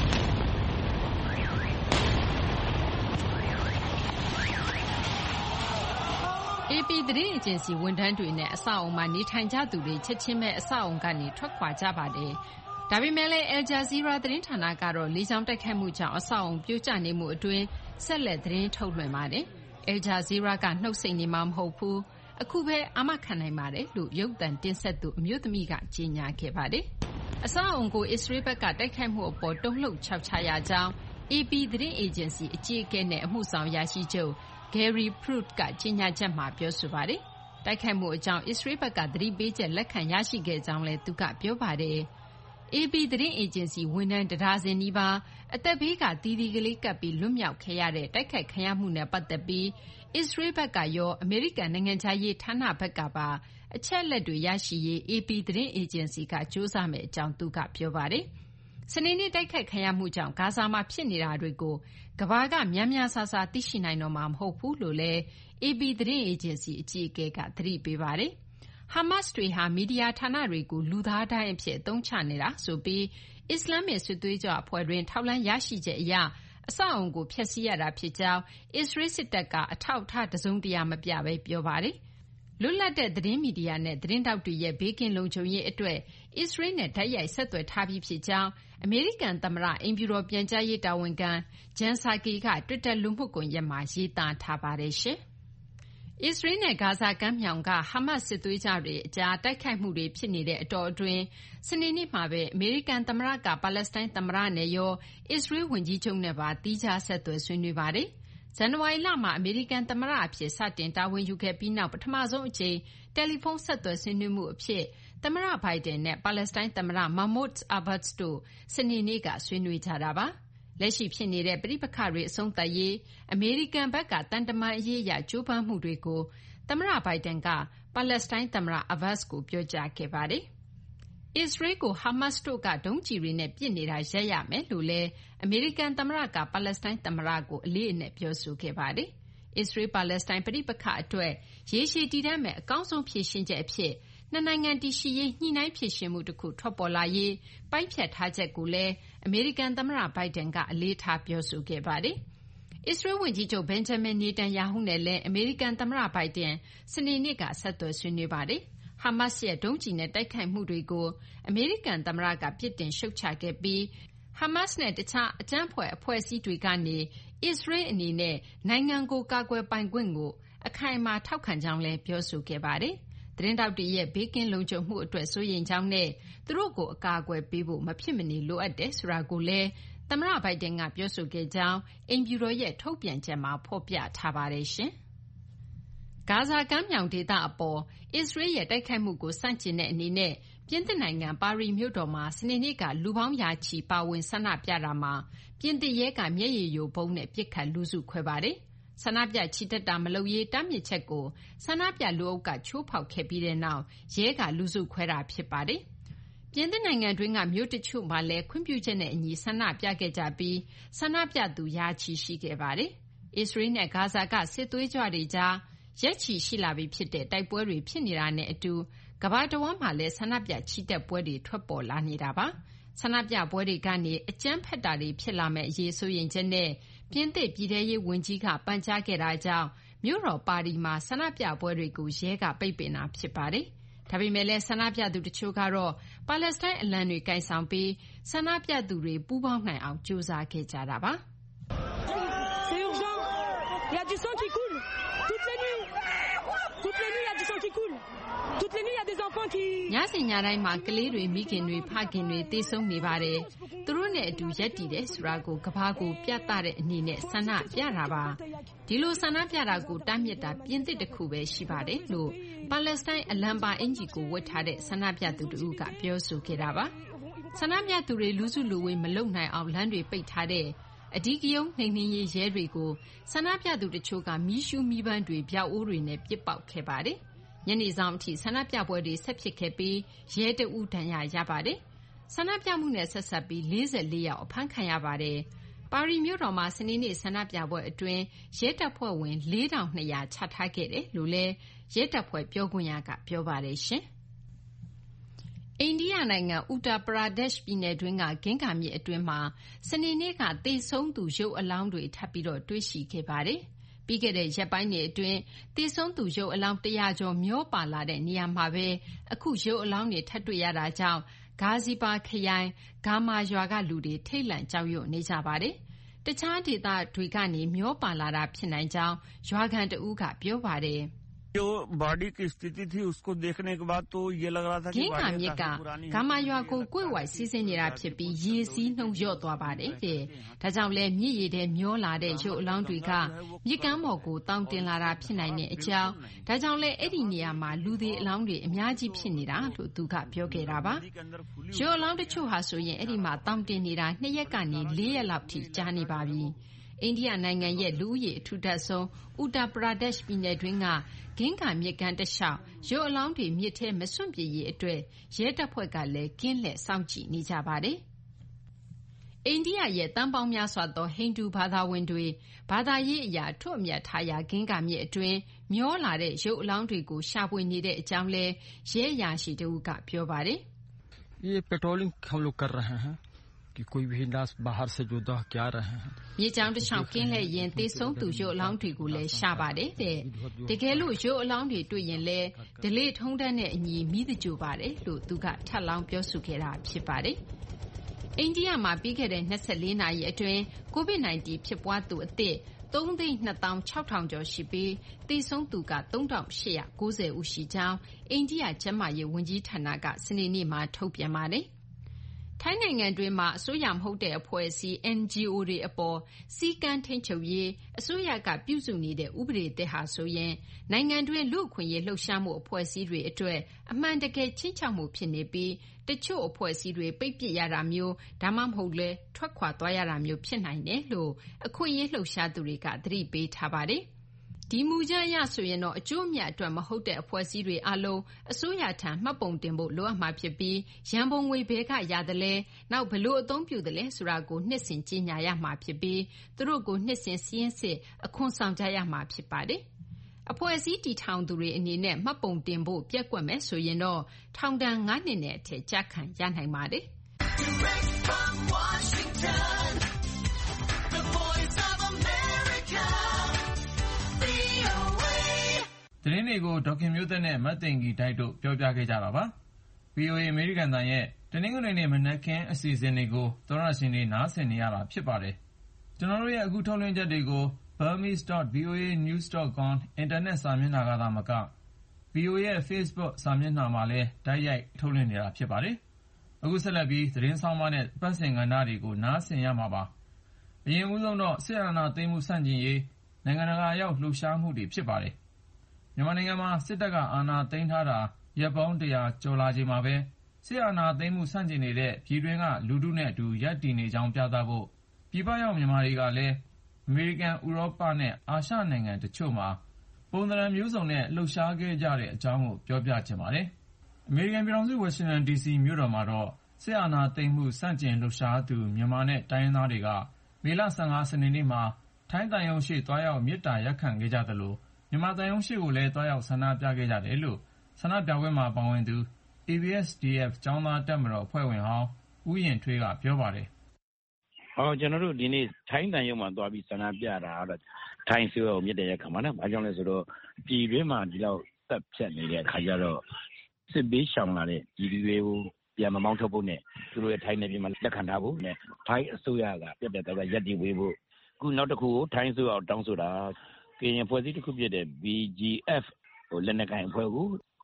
Speaker 7: အေပီ သတင်းအေဂျင်စီဝန်ထမ်းတွေနဲ့အဆောက်အအုံမှာနေထိုင်ကြသူတွေချက်ချင်းပဲအဆောက်အအုံကနေထွက်ခွာကြပါတယ်။ဒါပေမဲ့လည်း Al Jazeera သတင်းဌာနကတော့လေကြောင်းတိုက်ခိုက်မှုကြောင့်အဆောက်အအုံပြိုကျနေမှုအတွင်းဆက်လက်သတင်းထုတ်လွှင့်ပါတယ်။ Al Jazeera ကနှုတ်ဆက်နေမှာမဟုတ်ဘူး။အခုပဲအာမခံနိုင်ပါတယ်လို့ရုပ်သံတင်ဆက်သူအမျိုးသမီးကကြေညာခဲ့ပါတယ်။အဆောက်အအုံကိုအစ္စရေးဘက်ကတိုက်ခိုက်မှုအပေါ်တုန်လှုပ်ခြောက်ခြားရကြောင်း အေပီ သတင်းအေဂျင်စီအကြီးအကဲနဲ့အမှုဆောင်အရာရှိချုပ် Gary Pruitt ကကြေညာချက်မှာပြောဆိုပါတယ်။တိုက်ခိုက်မှုအကြောင်းအစ္စရေးဘက်ကသတိပေးချက်လက်ခံရရှိခဲ့ကြောင်းလည်းသူကပြောပါတယ်။ အေပီ သတင်းအေဂျင်စီဝန်ထမ်းတဒါဇင်နီးပါးအသက်ဘေးကသီသီကလေးကပ်ပြီးလွတ်မြောက်ခဲ့ရတဲ့တိုက်ခိုက်ခံရမှုနဲ့ပတ်သက်ပြီးအစ္စရေးဘက်ကရောအမေရိကန်နိုင်ငံခြားရေးဌာနဘက်ကပါအချက်အလက်တွေရရှိရေးအေပီ သတင်းအေဂျင်စီကစူးစမ်းမယ့်အကြောင်းသူကပြောပါတယ်။စနေနေ့တိုက်ခိုက်ခံရမှုကြောင့်ဂါဇာမှာဖြစ်နေတာတွေကိုကမ္ဘာကများများစားစားသိရှိနိုင်တော့မှာမဟုတ်ဘူးလို့လည်းအေပီ သတင်းအေဂျင်စီအကြီးအကဲကသတိပေးပါတယ်။ဟာမတ်တွေဟာမီဒီယာဌာနတွေကိုလူသားဒိုင်းအဖြစ်အသုံးချနေတာဆိုပြီးအစ္စလာမစ်စစ်သွေးကြွအဖွဲ့တွင်ထောက်လှမ်းရရှိချက်အရအဆောက်အအုံကိုဖျက်ဆီးရတာဖြစ်ကြောင်းအစ္စရေးစစ်တပ်ကအထောက်အထားတစုံတရာမပြဘဲပြောပါတယ်။လွတ်လပ်တဲ့သတင်းမီဒီယာနဲ့သတင်းတောက်တွေရဲ့ဘေးကင်းလုံခြုံရေးအတွက်အစ္စရေးနဲ့တိုက်ရိုက်ဆက်သွယ်ထားပြီးဖြစ်ကြောင်းအမေရိကန်သမ္မတအိမ်ဖြူတော်ပြန်ကြားရေးတာဝန်ခံဂျန်ဆာကီကတွစ်တာလူမှုကွန်ရက်မှာရေးသားထားပါတယ်ရှင်။အစ္စရေးနဲ့ဂါဇာကမ်းမြောင်ကဟာမတ်စစ်သွေးကြွတွေအကြားတိုက်ခိုက်မှုတွေဖြစ်နေတဲ့အတောအတွင်းစနေနေ့မှာပဲအမေရိကန်သမ္မတကပါလက်စတိုင်းသမ္မတနဲ့ရောအစ္စရေးဝန်ကြီးချုပ်နဲ့ပါသီးခြားဆက်သွယ်ဆွေးနွေးပါတယ်။ဇန်နဝါရီလမှာအမေရိကန်သမ္မတအဖြစ်စတင်တာဝန်ယူခဲ့ပြီးနောက်ပထမဆုံးအကြိမ်တယ်လီဖုန်းဆက်သွယ်ဆွေးနွေးမှုအဖြစ်သမ္မတဘိုင်ဒန်နဲ့ပါလက်စတိုင်းသမ္မတမာမွတ်အာဘတ်စ်တို့စနေနေ့ကဆွေးနွေးကြတာပါ။လက်ရှိဖြစ်နေတဲ့ပဋိပက္ခတွေအဆုံးသတ်ရေးအမေရိကန်ဘက်ကတန်တမာအရေးအရကြိုးပမ်းမှုတွေကိုသမ္မတဘိုင်ဒန်ကပါလက်စတိုင်းသမ္မတအာဘတ်စ်ကိုပြောကြားခဲ့ပါတယ်။အစ္စရေးကိုဟာမတ်တို့ကဒုံးကျည်တွေနဲ့ပစ်နေတာရပ်ရမယ်လို့လည်းအမေရိကန်သမ္မတကပါလက်စတိုင်းသမ္မတကိုအလေးအနက်ပြောဆိုခဲ့ပါတယ်။အစ္စရေးပါလက်စတိုင်းပဋိပက္ခအတွက်ရေရှည်တည်တံ့မဲ့အကောင်းဆုံးဖြေရှင်းချက်အဖြစ်နှစ်နိုင်ငံတည်ရှိရေးညှိနှိုင်းဖြေရှင်းမှုတစ်ခုထွက်ပေါ်လာရေးပိုင်းဖြတ်ထားချက်ကိုလည်းအမေရိကန်သမ္မတဘိုင်ဒန်ကအလေးထားပြောဆိုခဲ့ပါတယ်။အစ္စရေးဝန်ကြီးချုပ်ဘင်ဂျမင်နေတန်ယာဟုနဲ့လည်းအမေရိကန်သမ္မတဘိုင်ဒန်စနေနေ့ကဆက်သွယ်ဆွေးနွေးပါတယ်။ဟာမတ်ရဲ့ဒုံးကျည်နဲ့တိုက်ခိုက်မှုတွေကိုအမေရိကန်သမ္မတကပြစ်တင်ရှုတ်ချခဲ့ပြီးဟာမတ်နဲ့တခြားအကြမ်းဖက်အဖွဲ့အစည်းတွေကနေအစ္စရေးအနေနဲ့နိုင်ငံကိုကာကွယ်ပိုင်ခွင့်ကိုအခိုင်အမာထောက်ခံကြောင်းလည်းပြောဆိုခဲ့ပါတယ်။သတင်းတောက်တွေရဲ့ဘေးကင်းလုံခြုံမှုအတွက်စိုးရိမ်ကြောင်းနဲ့သူတို့ကိုအကာအကွယ်ပေးဖို့မဖြစ်မနေလိုအပ်တယ်ဆိုတာကိုလည်းသမ္မတဘိုင်ဒန်ကပြောဆိုခဲ့ကြောင်းအိမ်ဖြူတော်ရဲ့ထုတ်ပြန်ချက်မှာဖော်ပြထားပါတယ်ရှင်။ဂါဇာကမ်းမြောင်ဒေသအပေါ်အစ္စရေးရဲ့တိုက်ခိုက်မှုကိုစန့်ကျင်တဲ့အနေနဲ့ပြင်သစ်နိုင်ငံပါရီမြို့တော်မှာစနေနေ့ကလူပေါင်းရာချီပါဝင်ဆန္ဒပြတာမှာပြင်သစ်ရဲကမျက်ရည်ယိုဗုံးနဲ့ပစ်ခတ်လူစုခွဲပါတယ်။ဆန္ဒပြချီတက်တာမလုပ်ရေးတားမြစ်ချက်ကိုဆန္ဒပြလူအုပ်ကချိုးဖောက်ခဲ့ပြီးတဲ့နောက်ရဲကလူစုခွဲတာဖြစ်ပါတယ်။ပြင်သစ်နိုင်ငံတွင်းကမြို့တချို့မှာလည်းခွင့်ပြုချက်နဲ့အညီဆန္ဒပြခဲ့ကြပြီးဆန္ဒပြသူရာချီရှိခဲ့ပါတယ်။အစ္စရေးနဲ့ဂါဇာကစစ်သွေးကြွတွေကြားရက်ချီရှိလာပြီဖြစ်တဲ့တိုက်ပွဲတွေဖြစ်နေတာနဲ့အတူကမ္ဘာတဝန်းမှာလည်းဆန္ဒပြချီတက်ပွဲတွေထွက်ပေါ်လာနေတာပါ။ဆန္ဒပြပွဲတွေကနေအကြမ်းဖက်တာတွေဖြစ်လာမယ့်အရေးစိုးရိမ်ချက်နဲ့ပြင်သစ်ပြည်ထရေးဝန်ကြီးကပန်ကြားခဲ့တာကြောင့်မြို့တော်ပါရီမှာဆန္ဒပြပွဲတွေကိုရဲကပိတ်ပင်တာဖြစ်ပါတယ်။ဒါပေမဲ့လည်းဆန္ဒပြသူတချို့ကတော့ပါလက်စတိုင်းအလံတွေကိုင်ဆောင်ပြီးဆန္ဒပြသူတွေပူးပေါင်းနိုင်အောင်ကြိုးစားခဲ့ကြတာပါ။
Speaker 8: Il y a du sang qui coule toutes les nuits. Toutes les nuits, il y a du sang qui coule. Toutes les nuits, il y a des enfants qui
Speaker 7: စဉ်ညတိုင်းမှာကလေးတွေမိခင်တွေဖခင်တွေသေဆုံးနေပါတယ်။သူတို့နဲ့အတူရပ်တည်တယ်ဆိုတာကိုကမ္ဘာကိုပြသတဲ့အနေနဲ့ဆန္ဒပြတာပါ။ဒီလိုဆန္ဒပြတာကိုတားမြစ်တာပြင်သစ်တစ်ခုပဲရှိပါတယ်လို့ပါလက်စတိုင်းအလံပါအင်ဂျီကိုဝတ်ထားတဲ့ဆန္ဒပြသူတို့ကပြောဆိုခဲ့တာပါ။ဆန္ဒပြသူတွေလူစုလူဝေးမလုပ်နိုင်အောင်လမ်းတွေပိတ်ထားတဲ့အဓိကရုဏ်းနှိမ်နင်းရေးရဲတွေကိုဆန္ဒပြသူတချို့ကမီးရှူးမီးပန်းတွေဗျောက်အိုးတွေနဲ့ပစ်ပေါက်ခဲ့ပါတယ်။ညနေဆောင်အထိဆန္ဒပြပွဲတွေဆက်ဖြစ်ခဲ့ပြီးရဲတအုပ်ဒဏ်ရာရပါတယ်။ဆန္ဒပြမှုနဲ့ဆက်ဆက်ပြီးလေး၄ယောက်အဖမ်းခံရပါတယ်။ပါရီမြို့တော်မှာစနေနေ့ဆန္ဒပြပွဲအတွင်းရဲတပ်ဖွဲ့ဝင်၄၂၀၀ချထားခဲ့တယ်လို့လည်းရဲတပ်ဖွဲ့ပြောခွင့်ရကပြောပါတယ်ရှင်။အိန္ဒိယနိုင်ငံဥတာပရာဒက်ရှ်ပြည်နယ်တွင်းကဂင်္ဂါမြစ်အတွင်းမှာစနေနေ့ကသေဆုံးသူရုပ်အလောင်းတွေထပ်ပြီးတော့တွေ့ရှိခဲ့ပါတယ်။ပြီးခဲ့တဲ့ရက်ပိုင်းတွေအတွင်းသေဆုံးသူရုပ်အလောင်းတရာကျော်မျောပါလာတဲ့နေရာမှာပဲအခုရုပ်အလောင်းတွေထပ်တွေ့ရတာကြောင့်ဂါဇီပါခရိုင်ဂါမာရွာကလူတွေထိတ်လန့်ကြောက်ရွံ့နေကြပါတယ်။တခြားဒေသတွေကနေမျောပါလာတာဖြစ်နိုင်ကြောင်းရွာခံတဦးကပြောပါတယ်။
Speaker 8: जो बॉडी की स्थिति थी उसको देखने के बाद तो ये लग रहा था कि
Speaker 7: ဂင်္ဂါမြစ်ကဂါမာရွာကိုကွေ့ဝိုက်စီးဆင်းနေတာဖြစ်ပြီးရေစီးနှုတ်လျော့သွားပါတယ်တဲ့။ဒါကြောင့်လဲမြစ်ရည်ထဲမျောလာတဲ့ရုပ်အလောင်းတွေကမြစ်ကမ်းပေါ်ကိုတောင်းတင်လာတာဖြစ်နိုင်တဲ့အကြောင်းဒါကြောင့်လဲအဲ့ဒီနေရာမှာလူသေးအလောင်းတွေအများကြီးဖြစ်နေတာလို့သူကပြောခဲ့တာပါ။ရုပ်အလောင်းတချို့ဟာဆိုရင်အဲ့ဒီမှာတောင်းတင်နေတာနှစ်ရက်ကနေလေးရက်လောက်ထိကြာနေပါပြီ။အိန္ဒိယနိုင်ငံရဲ့လူဦးရေအထူထပ်ဆုံးဥတာပရာဒက်ရှ်ပြည်နယ်တွင်းကဂင်္ဂါမြစ်ကမ်းတစ်လျှောက်ရုပ်အလောင်းတွေမြစ်ထဲမစွန့်ပစ်ရေးအတွက်ရဲတပ်ဖွဲ့ကလည်းကင်းလှည့်စောင့်ကြည့်နေကြပါတယ်။အိန္ဒိယရဲ့တန်ပေါင်းများစွာသောဟိန္ဒူဘာသာဝင်တွေဘာသာရေးအရာထွတ်အမြတ်ထားရာဂင်္ဂါမြစ်အတွင်းမျောလာတဲ့ရုပ်အလောင်းတွေကိုရှာဖွေနေတဲ့အကြောင်းလဲရဲအရာရှိတဦးကပြောပါတယ်။
Speaker 8: ये पेट्रोलिंग हम लोग कर रहे हैं कि कोई भी लाश बाहर से जो दह के आ रहे हैं
Speaker 7: မြေကြောင်းတစ်လျှောက်ကင်းလှည့်ရင်သေဆုံးသူရုပ်အလောင်းတွေကိုလည်းရှာပါတယ်တဲ့တကယ်လို့ရုပ်အလောင်းတွေတွေ့ရင်လည်းဒလေထုံးတန်းတဲ့အညီမိသကြိုပါတယ်လို့သူကထပ်လောင်းပြောဆိုခဲ့တာဖြစ်ပါတယ်အိန္ဒိယမှာပြီးခဲ့တဲ့၂၄နာရီအတွင်းကိုဗစ် ၁၉ ဖြစ်ပွားသူအသစ်သုံးသိန်းနှစ်သောင်းခြောက်ထောင်ကျော်ရှိပြီးသေဆုံးသူကသုံးထောင်ရှစ်ရာ၉၀ဦးရှိကြောင်းအိန္ဒိယကျန်းမာရေးဝန်ကြီးဌာနကစနေနေ့မှာထုတ်ပြန်ပါတယ်ထိုင်းနိုင်ငံတွင်းမှာအစိုးရမဟုတ်တဲ့အဖွဲ့အစည်း N G O တွေအပေါ်စီကံထိန်ချုပ်ရေးအစိုးရကပြုစုနေတဲ့ဥပဒေသစ်ဟာဆိုရင်နိုင်ငံတွင်းလူ့အခွင့်အရေးလှုပ်ရှားမှုအဖွဲ့အစည်းတွေအတွက်အမှန်တကယ်ချင်းချောက်မှုဖြစ်နေပြီးတချို့အဖွဲ့အစည်းတွေပိတ်ပစ်ရတာမျိုးဒါမှမဟုတ်လဲထွက်ခွာသွားရတာမျိုးဖြစ်နိုင်တယ်လို့အခွင့်အရေးလှုပ်ရှားသူတွေကသတိပေးထားပါတယ်ဒီမူကြမ်းအရဆိုရင်တော့အကျိုးအမြတ်အတွက်မဟုတ်တဲ့အဖွဲ့အစည်းတွေအလုံးအစိုးရထံမှတ်ပုံတင်ဖို့လိုအပ်မှာဖြစ်ပြီးရန်ပုံငွေဘဲကရတယ်လဲနောက်ဘလို့အသုံးပြုတယ်လဲဆိုတာကိုနှစ်စဉ်ကြီးညာရမှာဖြစ်ပြီးသူတို့ကိုနှစ်စဉ်စီးရင်စစ်အခွန်ဆောင်ကြရမှာဖြစ်ပါတယ်အဖွဲ့အစည်းတည်ထောင်သူတွေအနေနဲ့မှတ်ပုံတင်ဖို့ပြက်ကွက်မယ်ဆိုရင်တော့ထောင်ဒဏ်၅နှစ်နဲ့အထက်ကြခံရနိုင်ပါတယ် Direct from Washington, the voice of America
Speaker 2: သတင်းတွေကိုဒေါခင်မျိုးသက်နဲ့မတ်သိင်ကြီးတိုက်တို့ပြောပြခဲ့ကြတာပါ။ V O A အမေရိကန်တန်ရဲ့တနင်္ဂနွေနေ့မနက်ခင်းအစီအစဉ်တွေကိုသောရရှင်တွေနားဆင်နေရတာဖြစ်ပါတယ်။ကျွန်တော်တို့ရဲ့အခုထုတ်လွှင့်ချက်တွေကို burmese dot v o a news dot com အင်တာနက်စာမျက်နှာကသာမက V O A ရဲ့ Facebook စာမျက်နှာမှာလည်းတိုက်ရိုက်ထုတ်လွှင့်နေတာဖြစ်ပါတယ်။အခုဆက်လက်ပြီးသတင်းဆောင်မနဲ့ပတ်စင်ကဏ္ဍတွေကိုနားဆင်ရမှာပါ။အရင်ဦးဆုံးတော့စစ်အာဏာသိမ်းမှုဆန့်ကျင်ရေးနိုင်ငံတကာရောက်လှုပ်ရှားမှုတွေဖြစ်ပါတယ်။မြန်မာနိုင်ငံမှာစစ်တပ်ကအာဏာသိမ်းထားတာရပ်ပေါင်းတရာကျော်လာချိန်မှာပဲစစ်အာဏာသိမ်းမှုဆန့်ကျင်နေတဲ့ပြည်တွင်းကလူထုနဲ့အတူရပ်တည်နေကြောင်းပြသဖို့ပြည်ပရောက်မြန်မာတွေကလည်းအမေရိကန်ဥရောပနဲ့အာရှနိုင်ငံတချို့မှာပုံသဏ္ဍာန်မျိုးစုံနဲ့လှုပ်ရှားခဲ့ကြတဲ့အကြောင်းကိုပြောပြချင်ပါတယ်။အမေရိကန်ပြည်ထောင်စုဝါရှင်တန်ဒီစီမြို့တော်မှာတော့စစ်အာဏာသိမ်းမှုဆန့်ကျင်လှုပ်ရှားသူမြန်မာနဲ့တိုင်းရင်းသားတွေကမေလ၁၅စနေနေ့မှာထိုင်းတန်ယုံရှိသွားရောက်မေတ္တာရပ်ခံခဲ့ကြသလိုမြန်မာတန်ယုံရှိကိုလည်းသွားရောက်ဆန္ဒပြခဲ့ကြတယ်လို့ဆန္ဒပြပွဲမှာပါဝင်သူ A B S D F ကျောင်းသားတပ်မတော်အဖွဲ့ဝင်ဟောင်းဦးရင်ထွေးကပြောပါတယ်
Speaker 3: ။ဟောကျွန်တော်တို့ဒီနေ့ထိုင်းတန်ယုံမှာသွားပြီးဆန္ဒပြတာတော့ထိုင်းဆိုမြစ်တဲ့ခါမှာနော်။ဘာကြောင့်လဲဆိုတော့ပြည်တွင်းမှာဒီလောက်သက်ဖြတ်နေတဲ့အခါကျတော့စစ်ဘေးရှောင်လာတဲ့ပြည်သူတွေကိုပြန်မမောင်းထုတ်ဖို့နဲ့သူတို့ရဲ့ထိုင်းနယ်ပြည်မှာလက်ခံထားဖို့နဲ့ထိုင်းအစိုးရကပြတ်ပြတ်သားသားရပ်တည်ဝေးဖို့အခုနောက်တစ်ခုကိုထိုင်းအစိုးရတောင်းဆိုတာကရင်ဖွဲ့စည်းတစ်ခုဖြစ်တဲ့ B G F ဟိုလက်နက်ကိုင်အဖွဲ့ကို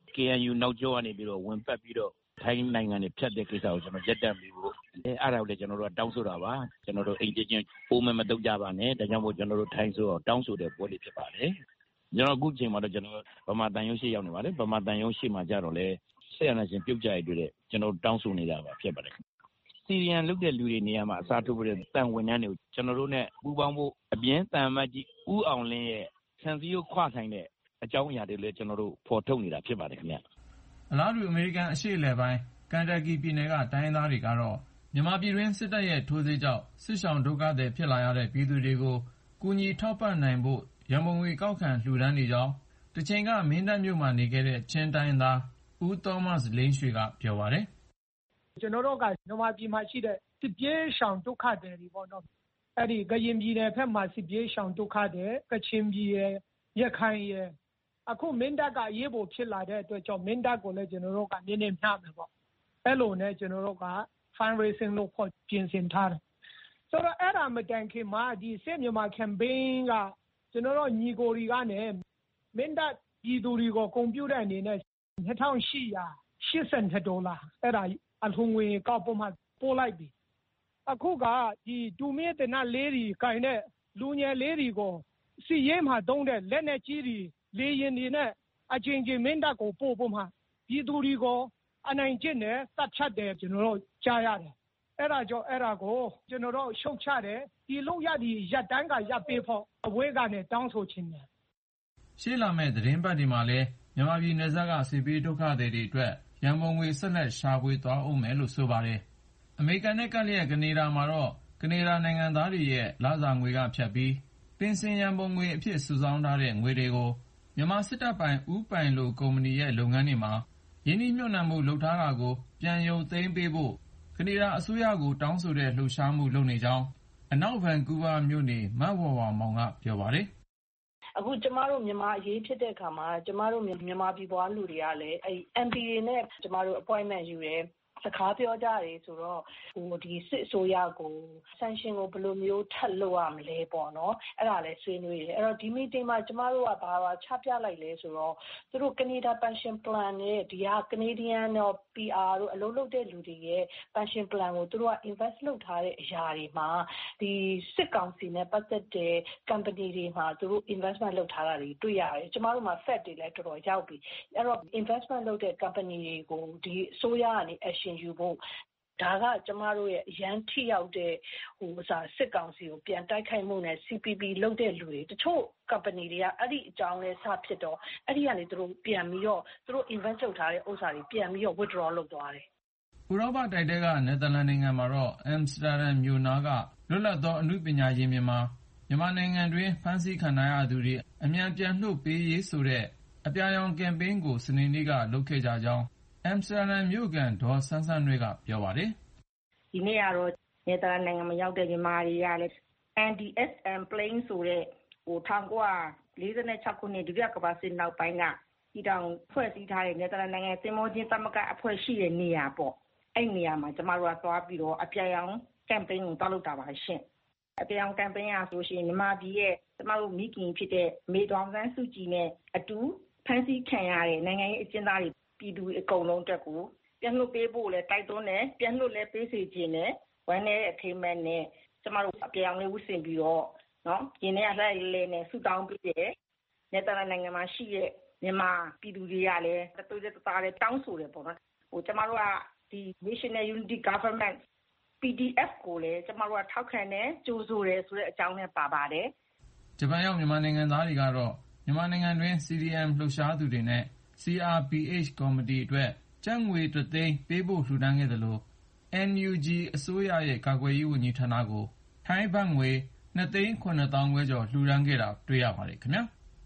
Speaker 3: K N U နောက်ကျောကနေပြီးတော့ဝင်ပတ်ပြီးတော့ထိုင်းနိုင်ငံနဲ့ဖြတ်တဲ့ကိစ္စကိုကျွန်တော်ရက်တန့်ပြီးဖို့အဲအဲ့ဒါကိုလည်းကျွန်တော်တို့ကတောင်းဆိုတာပါကျွန်တော်တို့အိမ်ချင်းချင်းပုံမှန်မတုတ်ကြပါနဲ့ဒါကြောင့်မို့ကျွန်တော်တို့ထိုင်းဆိုတော့တောင်းဆိုတဲ့ပွဲလေးဖြစ်ပါတယ်ကျွန်တော်အခုချိန်မှာတော့ကျွန်တော်ဗမာတန်ရုံးရှိရောက်နေပါတယ်ဗမာတန်ရုံးရှိမှကြတော့လေဆက်ရနေချင်းပြုတ်ကြရတွေ့တဲ့ကျွန်တော်တောင်းဆိုနေတာပါဖြစ်ပါတယ်စီရီယန်လုတဲ့လူတွေနေရာမှာအစားထိုးဖို့တန်ဝန်ထမ်းတွေကိုကျွန်တော်တို့နဲ့ပူးပေါင်းဖို့အပြင်းတန်မတ်ကြီးဦးအောင်လင်းရဲ့ဆန်စီကိုခွဆိုင်တဲ့အကြောင်းအရာတွေလည်းကျွန်တော်တို့ဖော်ထုတ်နေတာဖြစ်ပါတယ်ခင်ဗျ
Speaker 2: အလားတူအမေရိကန်အရှေ့အလယ်ပိုင်းကန်တက်ကီပြည်နယ်ကတိုင်းရင်းသားတွေကတော့မြန်မာပြည်တွင်းစစ်တပ်ရဲ့ထိုးစစ်ကြောင့်စစ်ရှောင်ဒုက္ခသည်ဖြစ်လာရတဲ့ပြည်သူတွေကိုကူညီထောက်ပံ့နိုင်ဖို့ရန်ပုံငွေကောက်ခံလှူဒါန်းနေကြောင်းတချိန်ကမင်းတပ်မြို့မှာနေခဲ့တဲ့ချင်းတိုင်းသားဦးသောမတ်လိန်ရွှေကပြောပါတယ်
Speaker 9: ကျွန်တော်တို့ကမြန်မာပြည်မှာရှိတဲ့စစ်ပြေးရှောင်ဒုက္ခသည်တွေပေါ့နော်အဲ့ဒီကရင်ပြည်နယ်ဖက်မှာစစ်ပြေးရှောင်ဒုက္ခသည်ကချင်ပြည်ရဲ့ရခိုင်ရဲ့အခုမင်းတပ်ကအရေးပေါ်ဖြစ်လာတဲ့အတွက်ကြောင့်မင်းတပ်ကိုလည်းကျွန်တော်တို့ကနည်းနည်းမျှမယ်ပေါ့အဲ့လိုနဲ့ကျွန်တော်တို့က fundraising လုပ်ဖို့ပြင်ဆင်ထားတယ်ဆိုတော့အဲ့ဒါမတိုင်ခင်မှာဒီစစ်မြန်မာ campaign ကကျွန်တော်တို့ညီကိုတွေကနေမင်းတပ်ပြည်သူတွေကိုကွန်ပျူတာအနေနဲ့၂၈၈၂ဒေါ်လာအဲ့ဒါအထုံငွေကောက်ပေါ်မှာပို့လိုက်ပြီအခုကဒီတူမင်းတနလေးတွေကိုင်တဲ့လူငယ်လေးတွေကိုစီရဲမှာတုံးတဲ့လက်နဲ့ကြီးတွေလေရင်တွေနဲ့အချင်းချင်းမင်းတပ်ကိုပို့ဖို့မှာပြည်သူတွေကိုအနိုင်ကျင့်နဲ့တတ်ချက်တယ်ကျွန်တော်တို့ကြားရတယ်အဲ့ဒါကြောင့်အဲ့ဒါကိုကျွန်တော်တို့ရှုတ်ချတယ်ဒီလောက်ရဒီရက်တန်းကရပ်ပေးဖို့အဝေးကနေတောင်းဆိုခြင်းတယ်
Speaker 2: ရှေ့လာမဲ့သတင်းပတ်ဒီမှာလဲမြန်မာပြည်နယ်စပ်ကစစ်ပြေးဒုက္ခသည်တွေအတွက်ရန်ပုံငွေဆက်လက်ရှာဖွေသွားအောင်မယ်လို့ဆိုပါတယ်အမေရိကန်နဲ့ကပ်လျက်ကနေဒါမှာတော့ကနေဒါနိုင်ငံသားတွေရဲ့လစာငွေကဖြတ်ပြီးပင်စင်ရန်ပုံငွေအဖြစ်စုဆောင်းထားတဲ့ငွေတွေကိုမြန်မာစစ်တပ်ပိုင်ဥပိုင်လိုကုမ္ပဏီရဲ့လုပ်ငန်းတွေမှာရင်းနှီးမြှုပ်နှံမှုလုပ်ထားတာကိုပြန်ရုပ်သိမ်းပေးဖို့ကနေဒါအစိုးရကိုတောင်းဆိုတဲ့လှုပ်ရှားမှုလုပ်နေကြောင်းအနောက်ဗန်ကူးဗားမြို့နေမတ်ဝဝမောင်ကပြောပါတယ်
Speaker 10: အခုကျမတို့မြန်မာအရေးဖြစ်တဲ့အခါမှာကျမတို့မြန်မာပြည်ပွားလူတွေကလည်းအဲ M P တွေနဲ့ကျမတို့ appointment ယူတယ်စကားပြောကြတယ်ဆိုတော့ဟိုဒီစစ်အစိုးရကို sanction ကိုဘယ်လိုမျိုးထပ်လုပ်ရမလဲပေါ့နော်အဲ့ဒါလည်းဆွေးနွေးတယ်အဲ့တော့ဒီ meeting မှာကျမတို့ကဘာဘာချပြလိုက်လဲဆိုတော့သူတို့ Canada Pension Plan နဲ့ဒီဟာ Canadian တော့ P R တို့အလုပ်လုပ်တဲ့လူတွေရဲ့ Pension Plan ကိုသူတို့က invest လုပ်ထားတဲ့အရာတွေမှာဒီစစ်ကောင်စီနဲ့ပတ်သက်တဲ့ company တွေမှာသူတို့ investment လုပ်ထားတာတွေတွေ့ရတယ်ကျမတို့မှာ fact တွေလည်းတော်တော်ရောက်ပြီအဲ့တော့ investment လုပ်တဲ့ company တွေကိုဒီအစိုးရကနေ actionယူဖို့ဒါကကျမတို့ရဲ့ရန်ထိရောက်တဲ့ဟိုစာစစ်ကောင်စီကိုပြန်တိုက်ခိုက်မှုနဲ့ C P P လုပ်တဲ့လူတွေတချို့ company တွေကအဲ့ဒီအကြောင်းလဲစဖြစ်တော့အဲ့ဒီကနေသူတို့ပြန်ပြီးတော့သူတို့ invest လုပ်ထားတဲ့ဥစ္စာတွေပြန်ပြီးတော့ withdraw လုပ်သွားတယ်
Speaker 2: ဥရောပတိုက်တဲကနယ်သာလန်နိုင်ငံမှာတော့အမ်စတာဒမ်မြို့နာကလွတ်လပ်သောအမှုပညာရှင်များမြန်မာနိုင်ငံတွင်ဖမ်းဆီးခံရသူတွေအမြန်ပြန်လွှတ်ပေးရေးဆိုတဲ့အပြာရောင်ကမ်ပိန်းကိုစနေနေ့ကလုပ်ခဲ့ကြကြောင်းအမ်စတာဒမ်မြို့ကန်ဒေါ်ဆန်းဆန်းနွဲကပြောပါတယ်
Speaker 11: ဒီနေ့ကတော့နယ်သာလန်နိုင်ငံမှာရောက်တဲ့မြန်မာတွေကလည်း N D S M plane ဆိုတဲ့ဟို၁၉၄၆ခုနှစ်ဒုတိယကမ္ဘာစစ်နောက်ပိုင်းကဒီတောင်ဖွဲ့စည်းထားတဲ့နယ်သာလန်နိုင်ငံသင်္ဘောချင်းသမဂ္ဂအဖွဲ့ရှိတဲ့နေရာပေါ့အဲ့နေရာမှာကျမတို့ကသွားပြီးတော့အပြာရောင်ကမ်ပိန်းကိုတောက်လုပ်တာပါရှင်အပြာရောင်ကမ်ပိန်းကဆိုရှင်မြန်မာပြည်ရဲ့ကျမတို့မိခင်ဖြစ်တဲ့မေတော်ဆန်းစုကြည်နဲ့အတူဖမ်းဆီးခံရတဲ့နိုင်ငံရေးအကျဉ်းသားတွေပြည်သူအကုန်လုံးအတွက်ကိုပြန်လွှတ်ပေးဖို့လဲတိုက်တွန်းတယ်ပြန်လွှတ်လဲပေးစီခြင်းနဲ့ဝမ်းနဲ့အထိမ်းမဲ့နဲ့ကျမတို့အပြောင်းလဲဝှစင်ပြီးတော့နော်ရင်းနဲ့အလှည့်လဲနဲ့ဆူတောင်းပေးတယ်နယ်သာလန်နိုင်ငံမှာရှိတဲ့မြန်မာပြည်သူတွေကလည်းတသွေးတသားလည်းတောင်းဆိုတယ်ပေါ့နော်ဟိုကျမတို့ကဒီ National Unity Government P D F ကိုလည်းကျမတို့ကထောက်ခံတယ်ကြိုဆိုတယ်ဆိုတဲ့အကြောင်းနဲ့ပါပါတယ်
Speaker 2: ဂျပန်ရောက်မြန်မာနိုင်ငံသားတွေကတော့မြန်မာနိုင်ငံတွင် C D M လှုပ်ရှားသူတွေနဲ့ C R P H ကော်မတီအတွက်ကျပ်ငွေတစ်သိန်းပေးဖို့လှူဒါန်းခဲ့သလို N U G အစိုးရရဲ့ကာကွယ်ရေးဝန်ကြီးဌာနကိုထိုင်းဘတ်ငွေနှစ်သိန်းခုနှစ်သောင်းခွဲကျော်လှူဒါန်းခဲ့တာတွေ့ရပါတယ်ခင်ဗျာ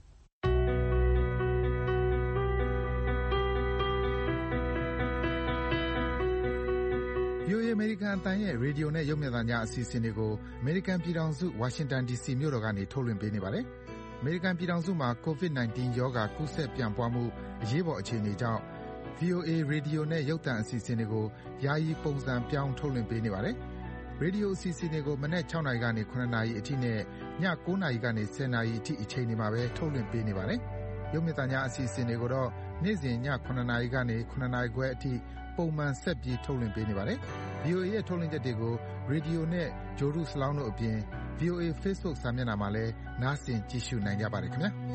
Speaker 12: ဗီအိုအေ အမေရိကန်အသံရဲ့ရေဒီယိုနဲ့ရုပ်မြင်သံကြားအစီအစဉ်တွေကိုအမေရိကန်ပြည်ထောင်စုဝါရှင်တန် ဒီစီမြို့တော်ကနေထုတ်လွှင့်ပေးနေပါတယ်။အမေရိကန်ပြည်ထောင်စုမှာ ကိုဗစ် ၁၉ ရောဂါကူးစက်ပြန့်ပွားမှုအရေးပေါ်အခြေအနေကြောင့် ဗီအိုအေ ရေဒီယိုနဲ့ရုပ်သံအစီအစဉ်တွေကိုယာယီပုံစံပြောင်းထုတ်လွှင့်ပေးနေပါတယ်။ရေဒီယိုအစီအစဉ်တွေကိုမနက်၆နာရီကနေ၇နာရီအထိနဲ့ည၉နာရီကနေ၁၀နာရီအထိအချိန်တွေမှာပဲထုတ်လွှင့်ပေးနေပါတယ်။ရုပ်မြင်သံကြားအစီအစဉ်တွေကိုတော့နေ့စဉ်ညခုနှစ်နာရီကနေခုနှစ်နာရီခွဲအထိပုံမှန်ဆက်ပြီးထုတ်လွှင့်ပေးနေပါတယ်။ ဗွီအိုအေ ရဲ့ထုတ်လွှင့်ချက်တွေကိုရေဒီယိုနဲ့ဂျိုဒူစလောင်းတို့အပြင် ဗွီအိုအေ Facebook စာမျက်နှာမှာလည်းနားဆင်ကြည့်ရှုနိုင်ကြပါတယ်ခင်ဗျာ။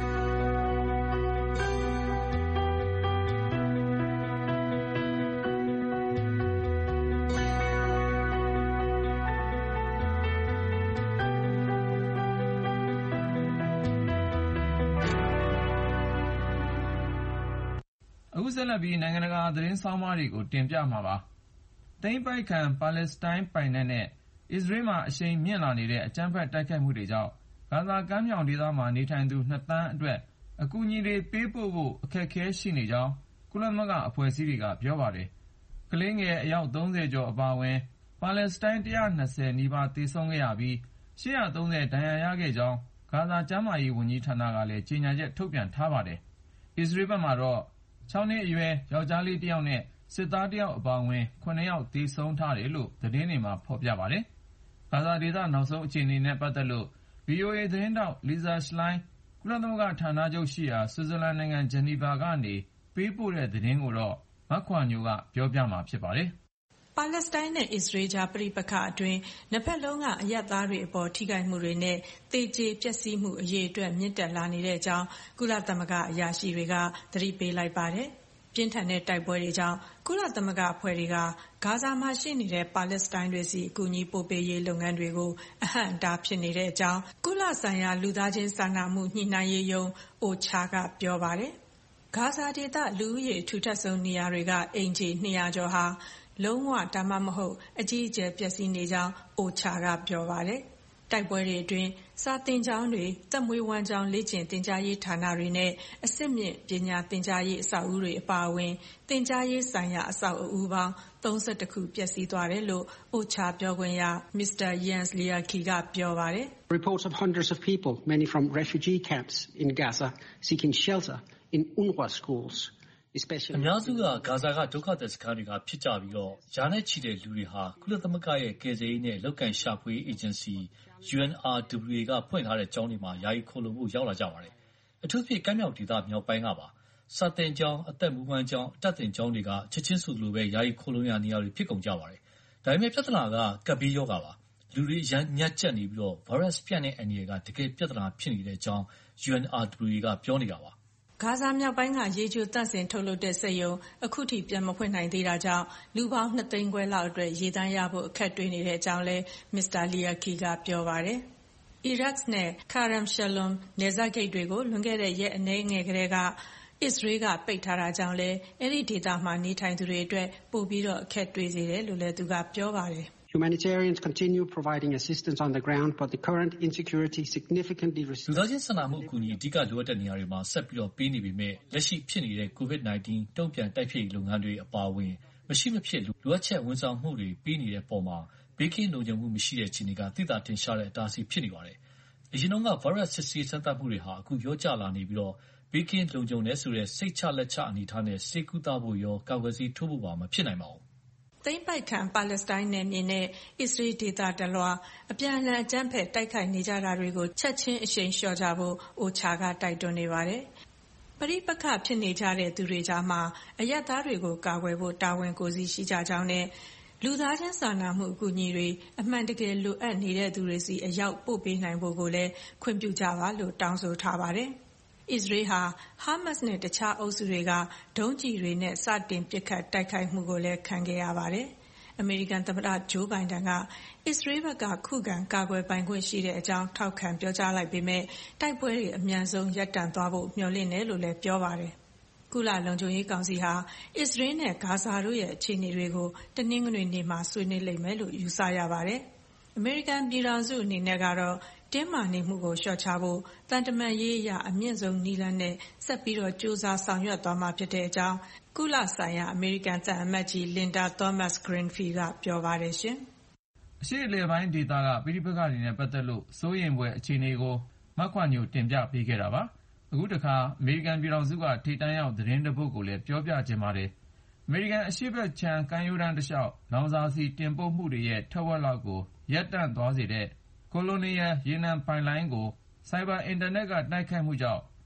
Speaker 2: အခုဆက်လက်ပြီးနိုင်ငံတကာသတင်းဆောင်းပါးတွေကိုတင်ပြမှာပါ။သိမ်းပိုက်ခံပါလက်စတိုင်းပိုင်နက်နဲ့အစ္စရေးမှာအရှိန်မြင့်လာနေတဲ့အကြမ်းဖက်တိုက်ခိုက်မှုတွေကြောင့်ဂါဇာကမ်းမြောင်ဒေသမှာနေထိုင်သူနှစ်သန်းအတွက်အကူအညီတွေပေးပို့ဖို့အခက်အခဲရှိနေကြောင်းကုလသမဂ္ဂအဖွဲ့အစည်းတွေကပြောပါတယ်။ကလေးငယ်အယောက်သုံးဆယ်ကျော်အပါအဝင်ပါလက်စတိုင်းတစ်ရာနှစ်ဆယ်နီးပါးသေဆုံးခဲ့ရပြီးရှစ်ရာသုံးဆယ်ဒဏ်ရာရခဲ့ကြောင်းဂါဇာကျန်းမာရေးဝန်ကြီးဌာနကလည်းကြေညာချက်ထုတ်ပြန်ထားပါတယ်။အစ္စရေးဘက်မှာတော့ခြောက်နှစ်အရွယ်ယောက်ျားလေးတစ်ယောက်နဲ့စစ်သားတစ်ယောက်အပါအဝင်ခုနှစ်ယောက်သေဆုံးထားတယ်လို့သတင်းတွေမှာဖော်ပြပါတယ်။ဂါဇာဒေသနောက်ဆုံးအခြေအနေနဲ့ပတ်သက်လို့ ဗွီအိုအေ သတင်းထောက် Lisa Schlein ကုလသမဂ္ဂဌာနချုပ်ရှိရာဆွစ်ဇာလန်နိုင်ငံဂျနီဗာကနေပေးပို့တဲ့သတင်းကိုတော့မခွာညိုကပြောပြမှာဖြစ်ပါတယ်
Speaker 13: ။ပါလက်စတိုင်းနဲ့အစ္စရေးကြားပဋိပက္ခအတွင်းနှစ်ဖက်လုံးကအရပ်သားတွေအပေါ်ထိခိုက်မှုတွေနဲ့သေကျေပျက်စီးမှုအရေးအတွက်မြင့်တက်လာနေတဲ့အကြောင်းကုလသမဂ္ဂအရာရှိတွေကသတိပေးလိုက်ပါတယ်။ပြင်းထန်တဲ့တိုက်ပွဲတွေကြောင့်ကုလသမဂ္ဂအဖွဲ့တွေကဂါဇာမှာရှိနေတဲ့ပါလက်စတိုင်းတွေစီအကူအညီပို့ပေးရေးလုပ်ငန်းတွေကိုအဟန့်အတားဖြစ်နေတဲ့အကြောင်းကုလဆိုင်ရာလူသားချင်းစာနာမှုညှိနှိုင်းရေးရုံး အိုချာ ကပြောပါတယ်။ဂါဇာဒေသလူဦးရေအထူထပ်ဆုံးနေရာတွေကအိမ်ခြေနှစ်ရာကျော်ဟာလုံးဝဒါမှမဟုတ်အကြီးအကျယ်ပျက်စီးနေကြောင်းအိုချာကပြောပါတယ်။တိုက်ပွဲတွေအတွင်းစာသင်ကျောင်းတွေသက်မွေးဝမ်းကျောင်းလေ့ကျင့်သင်ကြားရေးဌာနတွေနဲ့အဆင့်မြင့်ပညာသင်ကြားရေးအဆောက်အဦတွေအပါအဝင်သင်ကြားရေးဆိုင်ရာအဆောက်အဦပေါင်းသုံးဆယ့်တစ်ခုပျက်စီးသွားတယ်လို့အိုချာပြောခွင့်ရ Mister Jens Liaki ကပြောပါတယ်။
Speaker 14: Reports of hundreds of people, many from refugee camps in Gaza, seeking shelter in UNRWA schools.
Speaker 15: အများစုကဂါဇာကဒုက္ခသည်စခန်းတွေကဖြစ်ကြပြီးတော့ယာနဲ့ချီတဲ့လူတွေဟာကုလသမဂ္ဂရဲ့ကယ်ဆယ်ရေးနဲ့လက်ကန်ရှာဖွေရေးအေဂျင်စီ U N R W A ကဖွင့်ထားတဲ့ကျောင်းတွေမှာယာယီခိုလုံဖို့ရောက်လာကြပါတယ်။အထူးသဖြင့်ကမ်းမြောင်ဒေသမြောက်ပိုင်းကပါစာသင်ကျောင်းအသက်မွေးဝမ်းကျောင်းအတတ်သင်ကျောင်းတွေကချက်ချင်းဆိုလိုပဲယာယီခိုလုံရနေရာတွေဖြစ်ကုန်ကြပါတယ်။ဒါပေမဲ့ပြဿနာကကပ်ဘေးရောဂါပါလူတွေရမ်းညက်ချက်နေပြီးတော့ဗိုင်းရပ်စ်ပြန့်တဲ့အန္တရာယ်ကတကယ်ပြဿနာဖြစ်နေတဲ့အကြောင်း U N R W A ကပြောနေတာပါ
Speaker 13: ဂါဇာမြောက်ပိုင်းကရေချိုသန့်စင်ထုတ်လုပ်တဲ့စက်ရုံအခုထိပြန်မဖွင့်နိုင်သေးတာကြောင့်လူပေါင်းနှစ်သိန်းခွဲလောက်အတွက်ရေသန့်ရဖို့အခက်တွေ့နေတဲ့အကြောင်းလည်း Mister Liaki ကပြောပါတယ်။အီရတ်နဲ့ Kerem Shalom နယ်စပ်ဂိတ်တွေကိုလွန်ခဲ့တဲ့ရက်အနည်းငယ်ကတည်းကအစ္စရေးကပိတ်ထားတာကြောင့်လည်းအဲ့ဒီဒေသမှာနေထိုင်သူတွေအတွက်ပိုပြီးတော့အခက်တွေ့စေတယ်လို့လည်းသူကပြောပါတယ်။
Speaker 14: Humanitarians continue providing assistance on the ground, but the current insecurity significantly reduces.
Speaker 15: လူသားချင်းစာနာမှုအကူအညီအဓိကလိုအပ်တဲ့နေရာတွေမှာဆက်ပြီးတော့ပေးနေပေမဲ့လက်ရှိဖြစ်နေတဲ့ COVID nineteen တုံ့ပြန်တိုက်ဖျက်ရေးလုပ်ငန်းတွေအပါအဝင်မရှိမဖြစ်လိုအပ်ချက်ဝန်ဆောင်မှုတွေပေးနေတဲ့ပုံမှာဘေးကင်းလုံခြုံမှုမရှိတဲ့အခြေအနေကသိသာထင်ရှားတဲ့အတားအဆီးဖြစ်နေပါတယ်။အရင်ကဗိုင်းရပ်စ်စစ်ဆေးစမ်းသပ်မှုတွေဟာအခုရောကျလာနေပြီးတော့ဘေးကင်းလုံခြုံတဲ့ဆိုတဲ့စိတ်ချလက်ချအနေထားနဲ့စေကူတာဖို့ရောကာကွယ်ဆေးထိုးဖို့ပါမဖြစ်နိုင်ပါဘူး
Speaker 13: ။သိမ်းပိုက်ခံပါလက်စတိုင်းနယ်မြေနဲ့အစ္စရေးဒေသတလွှားအပြန်အလှန်အကြမ်းဖက်တိုက်ခိုက်နေကြတာတွေကိုချက်ချင်းအရှိန်လျှော့ကြဖို့အိုချာကတိုက်တွန်းနေပါတယ်။ပဋိပက္ခဖြစ်နေကြတဲ့သူတွေကြားမှာအရပ်သားတွေကိုကာကွယ်ဖို့တာဝန်ကိုယ်စီရှိကြကြောင်းနဲ့လူသားချင်းစာနာမှုအကူအညီတွေအမှန်တကယ်လိုအပ်နေတဲ့သူတွေစီအရောက်ပို့ပေးနိုင်ဖို့ကိုလည်းခွင့်ပြုကြပါလို့တောင်းဆိုထားပါတယ်။အစ္စရေးဟာဟာမတ်စ်နဲ့တခြားအုပ်စုတွေကဒုံးကျည်တွေနဲ့စတင်ပစ်ခတ်တိုက်ခိုက်မှုကိုလည်းခံခဲ့ရပါတယ်။အမေရိကန်သမ္မတဂျိုးဘိုင်ဒန်ကအစ္စရေးဘက်ကခုခံကာကွယ်ပိုင်ခွင့်ရှိတဲ့အကြောင်းထောက်ခံပြောကြားလိုက်ပေမဲ့တိုက်ပွဲတွေအမြန်ဆုံးရပ်တန့်သွားဖို့မျှော်လင့်တယ်လို့လည်းပြောပါတယ်။ကုလလုံခြုံရေးကောင်စီဟာအစ္စရေးနဲ့ဂါဇာတို့ရဲ့အခြေအနေတွေကိုတနင်္ဂနွေနေ့မှာဆွေးနွေးလိမ့်မယ်လို့ယူဆရပါတယ်။အမေရိကန်ပြည်ထောင်စုအနေနဲ့ကတော့တင်းမာနေမှုကိုလျှော့ချဖို့တန်တမာရေးအရအမြင့်ဆုံးနည်းလမ်းနဲ့ဆက်ပြီးတော့ကြိုးစားဆောင်ရွက်သွားမှာဖြစ်တဲ့အကြောင်းကုလဆိုင်ရာအမေရိကန်သံအမတ်ကြီးလင်ဒါသောမတ်ဂရင်းဖီလ်ကပြောပါတယ်ရှင်
Speaker 2: ။အရှေ့အလယ်ပိုင်းဒေသကပြည်ပခါတွေနဲ့ပတ်သက်လို့စိုးရိမ်ဖွယ်အခြေအနေကိုမခွာညိုတင်ပြပေးခဲ့တာပါ။အခုတခါအမေရိကန်ပြည်ထောင်စုကထိပ်တန်းရောက်သတင်းတစ်ပုဒ်ကိုလည်းပြောပြခြင်းပါတယ်။အမေရိကန်အရှေ့ဘက်ခြမ်းကမ်းရိုးတန်းတစ်လျှောက်လောင်စာဆီတင်ပို့မှုတွေရဲ့ထက်ဝက်လောက်ကိုရပ်တန့်သွားစေတဲ့Colonial ရေနံပိုက်လိုင်းကိုဆိုင်ဘာအင်တာနက်ကတိုက်ခိုက်မှုကြောင့်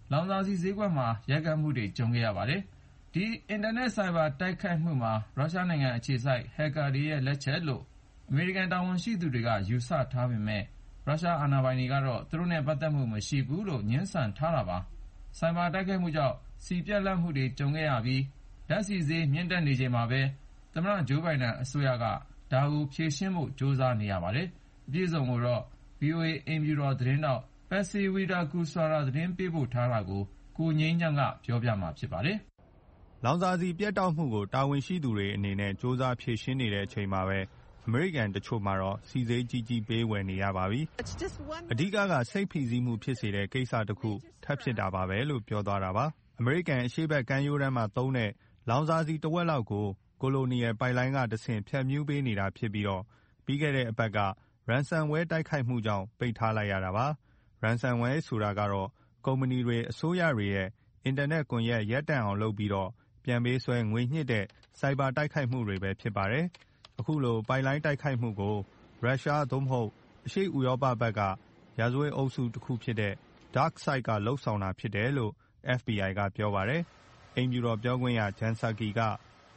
Speaker 2: လောင်စာဆီဈေးကွက်မှာရိုက်ခတ်မှုတွေကြုံခဲ့ရပါတယ်။ဒီအင်တာနက်ဆိုင်ဘာတိုက်ခိုက်မှုမှာရုရှားနိုင်ငံအခြေစိုက်ဟက်ကာတွေရဲ့လက်ချက်လို့အမေရိကန်တာဝန်ရှိသူတွေကယူဆထားပေမဲ့ရုရှားအာဏာပိုင်တွေကတော့သူတို့နဲ့ပတ်သက်မှုမရှိဘူးလို့ငြင်းဆန်ထားတာပါ။ဆိုင်ဘာတိုက်ခိုက်မှုကြောင့်ဆီပြတ်လတ်မှုတွေကြုံခဲ့ရပြီးဓာတ်ဆီဈေးမြင့်တက်နေချိန်မှာပဲသမ္မတဂျိုးဘိုင်ဒန်အစိုးရကဒါကိုဖြေရှင်းဖို့ကြိုးစားနေရပါတယ်။အပြည့်အစုံကိုတော့ ဗွီအိုအေ အိမ်ဖြူတော်သတင်းထောက် Patsy Widakuswara သတင်းပေးပို့ထားတာကိုကိုငြိမ်းချမ်းကပြောပြမှာဖြစ်ပါတယ်
Speaker 16: ။လောင်စာဆီပြတ်တောက်မှုကိုတာဝန်ရှိသူတွေအနေနဲ့စ조사ဖြေရှင်းနေတဲ့အချိန်မှာပဲအမေရိကန်တချို့မှာတော့ဆီဈေးကြီးကြီးပေးဝယ်နေရပါပြီ။အဓိကကစိတ်ဖိစီးမှုဖြစ်စေတဲ့ကိစ္စတစ်ခုထပ်ဖြစ်တာပါပဲလို့ပြောသွားတာပါ။အမေရိကန်အရှေ့ဘက်ကမ်းရိုးတန်းမှာသုံးတဲ့လောင်စာဆီတစ်ဝက်လောက်ကိုကိုလိုနီယယ်ပိုက်လိုင်းကတဆင့်ဖြတ်မြူးပေးနေတာဖြစ်ပြီးတော့ပြီးခဲ့တဲ့အပတ်က ransomware တိုက်ခိုက်မှုကြောင့်ပိတ်ထားလိုက်ရတာပါ။ ransomware ဆိုတာကတော့ကုမ္ပဏီတွေအစိုးရတွေရဲ့အင်တာနက်ကွန်ရက်ရပ်တန့်အောင်လုပ်ပြီးတော့ပြန်ပေးဆွဲငွေညှစ်တဲ့စိုက်ဘာတိုက်ခိုက်မှုတွေပဲဖြစ်ပါတယ်။အခုလိုပိုက်လိုင်းတိုက်ခိုက်မှုကိုရုရှားသို့မဟုတ်အရှေ့ဥရောပဘက်ကရာဇဝတ်အုပ်စုတစ်ခုဖြစ်တဲ့ Dark Side ကလှုပ်ဆောင်တာဖြစ်တယ်လို့ အက်ဖ်ဘီအိုင် ကပြောပါတယ်။အိမ်ဖြူတော်ပြောခွင့်ရဂျန်ဆာကီက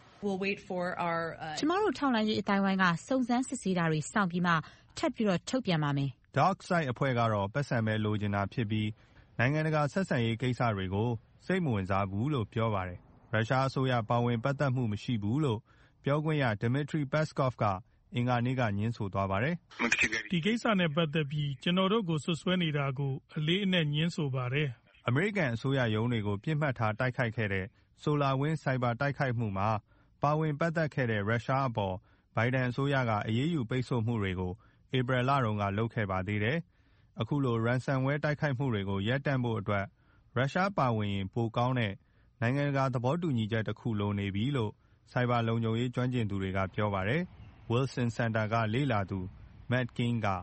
Speaker 17: ကျမတို့ထောက်လှမ်းရေးအတိုင်းဝိုင်းကစုံစမ်းစစ်ဆေးတာတွေစောင့်ပြီးမှထပ်ပြီးတော့ထုတ်ပြန်ပါမယ်
Speaker 16: ။ Dark Side အဖွဲ့ကတော့ပတ်စံပဲလိုချင်တာဖြစ်ပြီးနိုင်ငံတကာဆက်ဆံရေးကိစ္စတွေကိုစိတ်မဝင်စားဘူးလို့ပြောပါတယ်။ရုရှားအစိုးရပါဝင်ပတ်သက်မှုမရှိဘူးလို့ပြောခွင့်ရ Dmitry Peskov ကအင်္ဂါနေ့ကငြင်းဆိုသွားပါတယ်
Speaker 18: ။ဒီကိစ္စနဲ့ပတ်သက်ပြီးကျွန်တော်တို့ကိုဆွဆွဲနေတာကိုအလေးအနက်ငြင်းဆိုပါတယ်
Speaker 16: ။အမေရိကန်အစိုးရရုံးတွေကိုပြစ်မှတ်ထားတိုက်ခိုက်ခဲ့တဲ့ SolarWinds စိုက်ဘာတိုက်ခိုက်မှုမှာပါဝင်ပတ်သက်ခဲ့တဲ့ရုရှားအပေါ်ဘိုင်ဒန်အစိုးရကအရေးယူပိတ်ဆို့မှုတွေကိုဧပြီလတုန်းကလုပ်ခဲ့ပါသေးတယ်။အခုလို ransomware တိုက်ခိုက်မှုတွေကိုရပ်တန့်ဖို့အတွက်ရုရှားပါဝင်ရင်ပိုကောင်းတဲ့နိုင်ငံတကာသဘောတူညီချက်တစ်ခုလိုနေပြီလို့စိုက်ဘာလုံခြုံရေးကျွမ်းကျင်သူတွေကပြောပါတယ်။ Wilson Center ကလေ့လာသူ Matt King က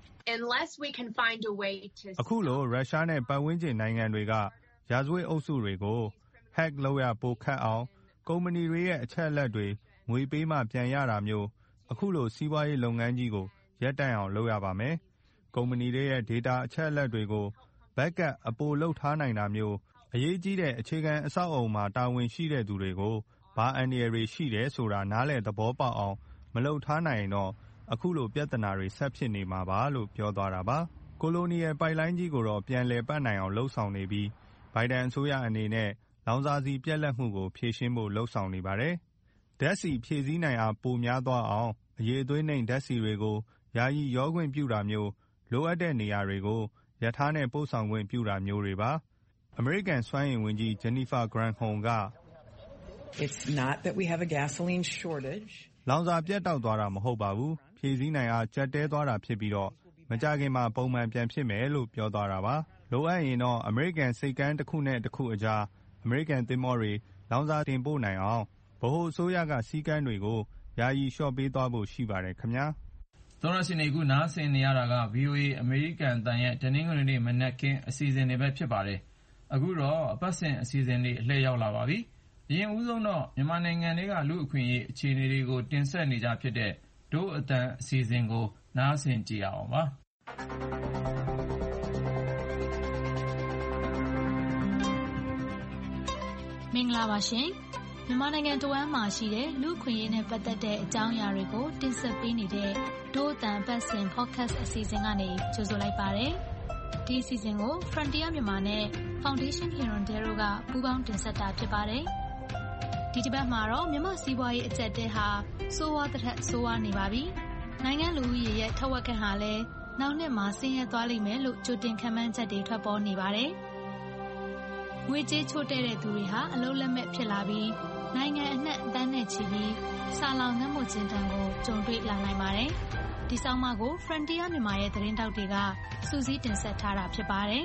Speaker 16: အခုလိုရုရှားနဲ့ပတ်ဝန်းကျင်နိုင်ငံတွေကရာဇဝတ်အုပ်စုတွေကို hack လုပ်ရပိုခက်အောင်ကုမ္ပဏီတွေရဲ့အချက်အလက်တွေငွေပေးမှပြန်ရတာမျိုးအခုလိုစီးပွားရေးလုပ်ငန်းကြီးကိုရပ်တန့်အောင်လုပ်ရပါမယ်။ကုမ္ပဏီတွေရဲ့ data အချက်အလက်တွေကို backup အပိုလုပ်ထားနိုင်တာမျိုးအရေးကြီးတဲ့အခြေခံအဆောက်အအုံမှာတာဝန်ရှိတဲ့သူတွေကိုဘာအန္တရာယ်တွေရှိတယ်ဆိုတာနားလည်သဘောပေါက်အောင်မလုပ်ထားနိုင်ရင်တော့အခုလိုပြဿနာတွေဆက်ဖြစ်နေမှာပါလို့ပြောသွားတာပါ။ကိုလိုနီယယ်ပိုက်လိုင်းကြီးကိုတော့ပြန်လည်ပတ်နိုင်အောင်လှုံ့ဆော်နေပြီးဘိုင်ဒန်အစိုးရအနေနဲ့လောင်စာဆီပြက်လက်မှုကိုဖြေရှင်းဖို့လှုံ့ဆော်နေပါတယ်။ဓာတ်ဆီဖြည့်ဆည်းနိုင်အားပိုများသွားအောင်အရေးအသွေးနှိမ်ဓာတ်ဆီတွေကိုယာယီရောခွင့်ပြုတာမျိုးလိုအပ်တဲ့နေရာတွေကိုရထားနဲ့ပို့ဆောင်ခွင့်ပြုတာမျိုးတွေပါ။အမေရိကန်စွမ်းအင်ဝန်ကြီး Jennifer Granholm က
Speaker 19: It's not that we have a gasoline shortage.
Speaker 16: လောင်စာပြတ်တောက်သွားတာမဟုတ်ပါဘူး။ဖြည့်ဆည်းနိုင်အားကျပ်တဲသွားတာဖြစ်ပြီးတော့မကြခင်မှာပုံမှန်ပြန်ဖြစ်မယ်လို့ပြောသွားတာပါ။လိုအပ်ရင်တော့အမေရိကန်စိတ်ကမ်းတစ်ခုနဲ့တစ်ခုအကြားအမေရိကန်သင်္ဘောတွေလောင်စာတင်ပို့နိုင်အောင်ဗဟိုအစိုးရကစီကမ်းတွေကိုယာယီလျှော့ပေးသွားဖို့ရှိပါတယ်ခင်ဗျာ
Speaker 2: ။သောရရှင်တွေခုနားဆင်နေရတာက ဗွီအိုအေအမေရိကန်တန်ရဲ့တနင်္ဂနွေနေ့မနက်ခင်းအစီအစဉ်တွေပဲဖြစ်ပါတယ်။အခုတော့အပတ်စဉ်အစီအစဉ်တွေအလှည့်ရောက်လာပါပြီ။အရင်ဦးဆုံးတော့မြန်မာနိုင်ငံတွေကလူ့အခွင့်အရေးအခြေအနေတွေကိုတင်ဆက်နေကြဖြစ်တဲ့ဒို့အတန်အစီအစဉ်ကိုနားဆင်ကြည့်အောင်ပါ
Speaker 20: မင်္ဂလာပါရှင်မြန်မာနိုင်ငံတဝမ်းမှာရှိတဲ့လူ့အခွင့်အရေးနဲ့ပတ်သက်တဲ့အကြောင်းအရာတွေကိုတင်ဆက်ပေးနေတဲ့ဒို့အတန်ပတ်စဉ် podcast အစီအစဉ်ကနေကြိုဆိုလိုက်ပါတယ်ဒီအစီအစဉ်ကို Frontier မြန်မာနဲ့ Foundation Hirondelle တို့ကပူးပေါင်းတင်ဆက်တာဖြစ်ပါတယ်ဒီတစ်ပတ်မှာတော့မြန်မာစီးပွားရေးအကျပ်တဲဟာစိုးဝါးတဲ့စိုးဝါးနေပါပြီနိုင်ငံလူဦးရေရဲ့ထက်ဝက်ခန့်ဟာလည်းနောက်နှစ်မှာဆင်းရဲသွားလိမ့်မယ်လို့ကြိုတင်ခန့်မှန်းချက်တွေထွက်ပေါ်နေပါတယ်ငွေကြေးချို့တဲ့တဲ့သူတွေဟာအလုံးလက်မဲ့ဖြစ်လာပြီးနိုင်ငံအနှံ့အတန်းနဲ့ချီပြီးစာလောင်ငတ်မှုကျဉ်တံကိုကြုံတွေ့လာနိုင်ပါတယ်ဒီဆောင်မကို Frontier မြန်မာရဲ့သတင်းတောက်တွေကစူးစီးတင်ဆက်ထားတာဖြစ်ပါတယ်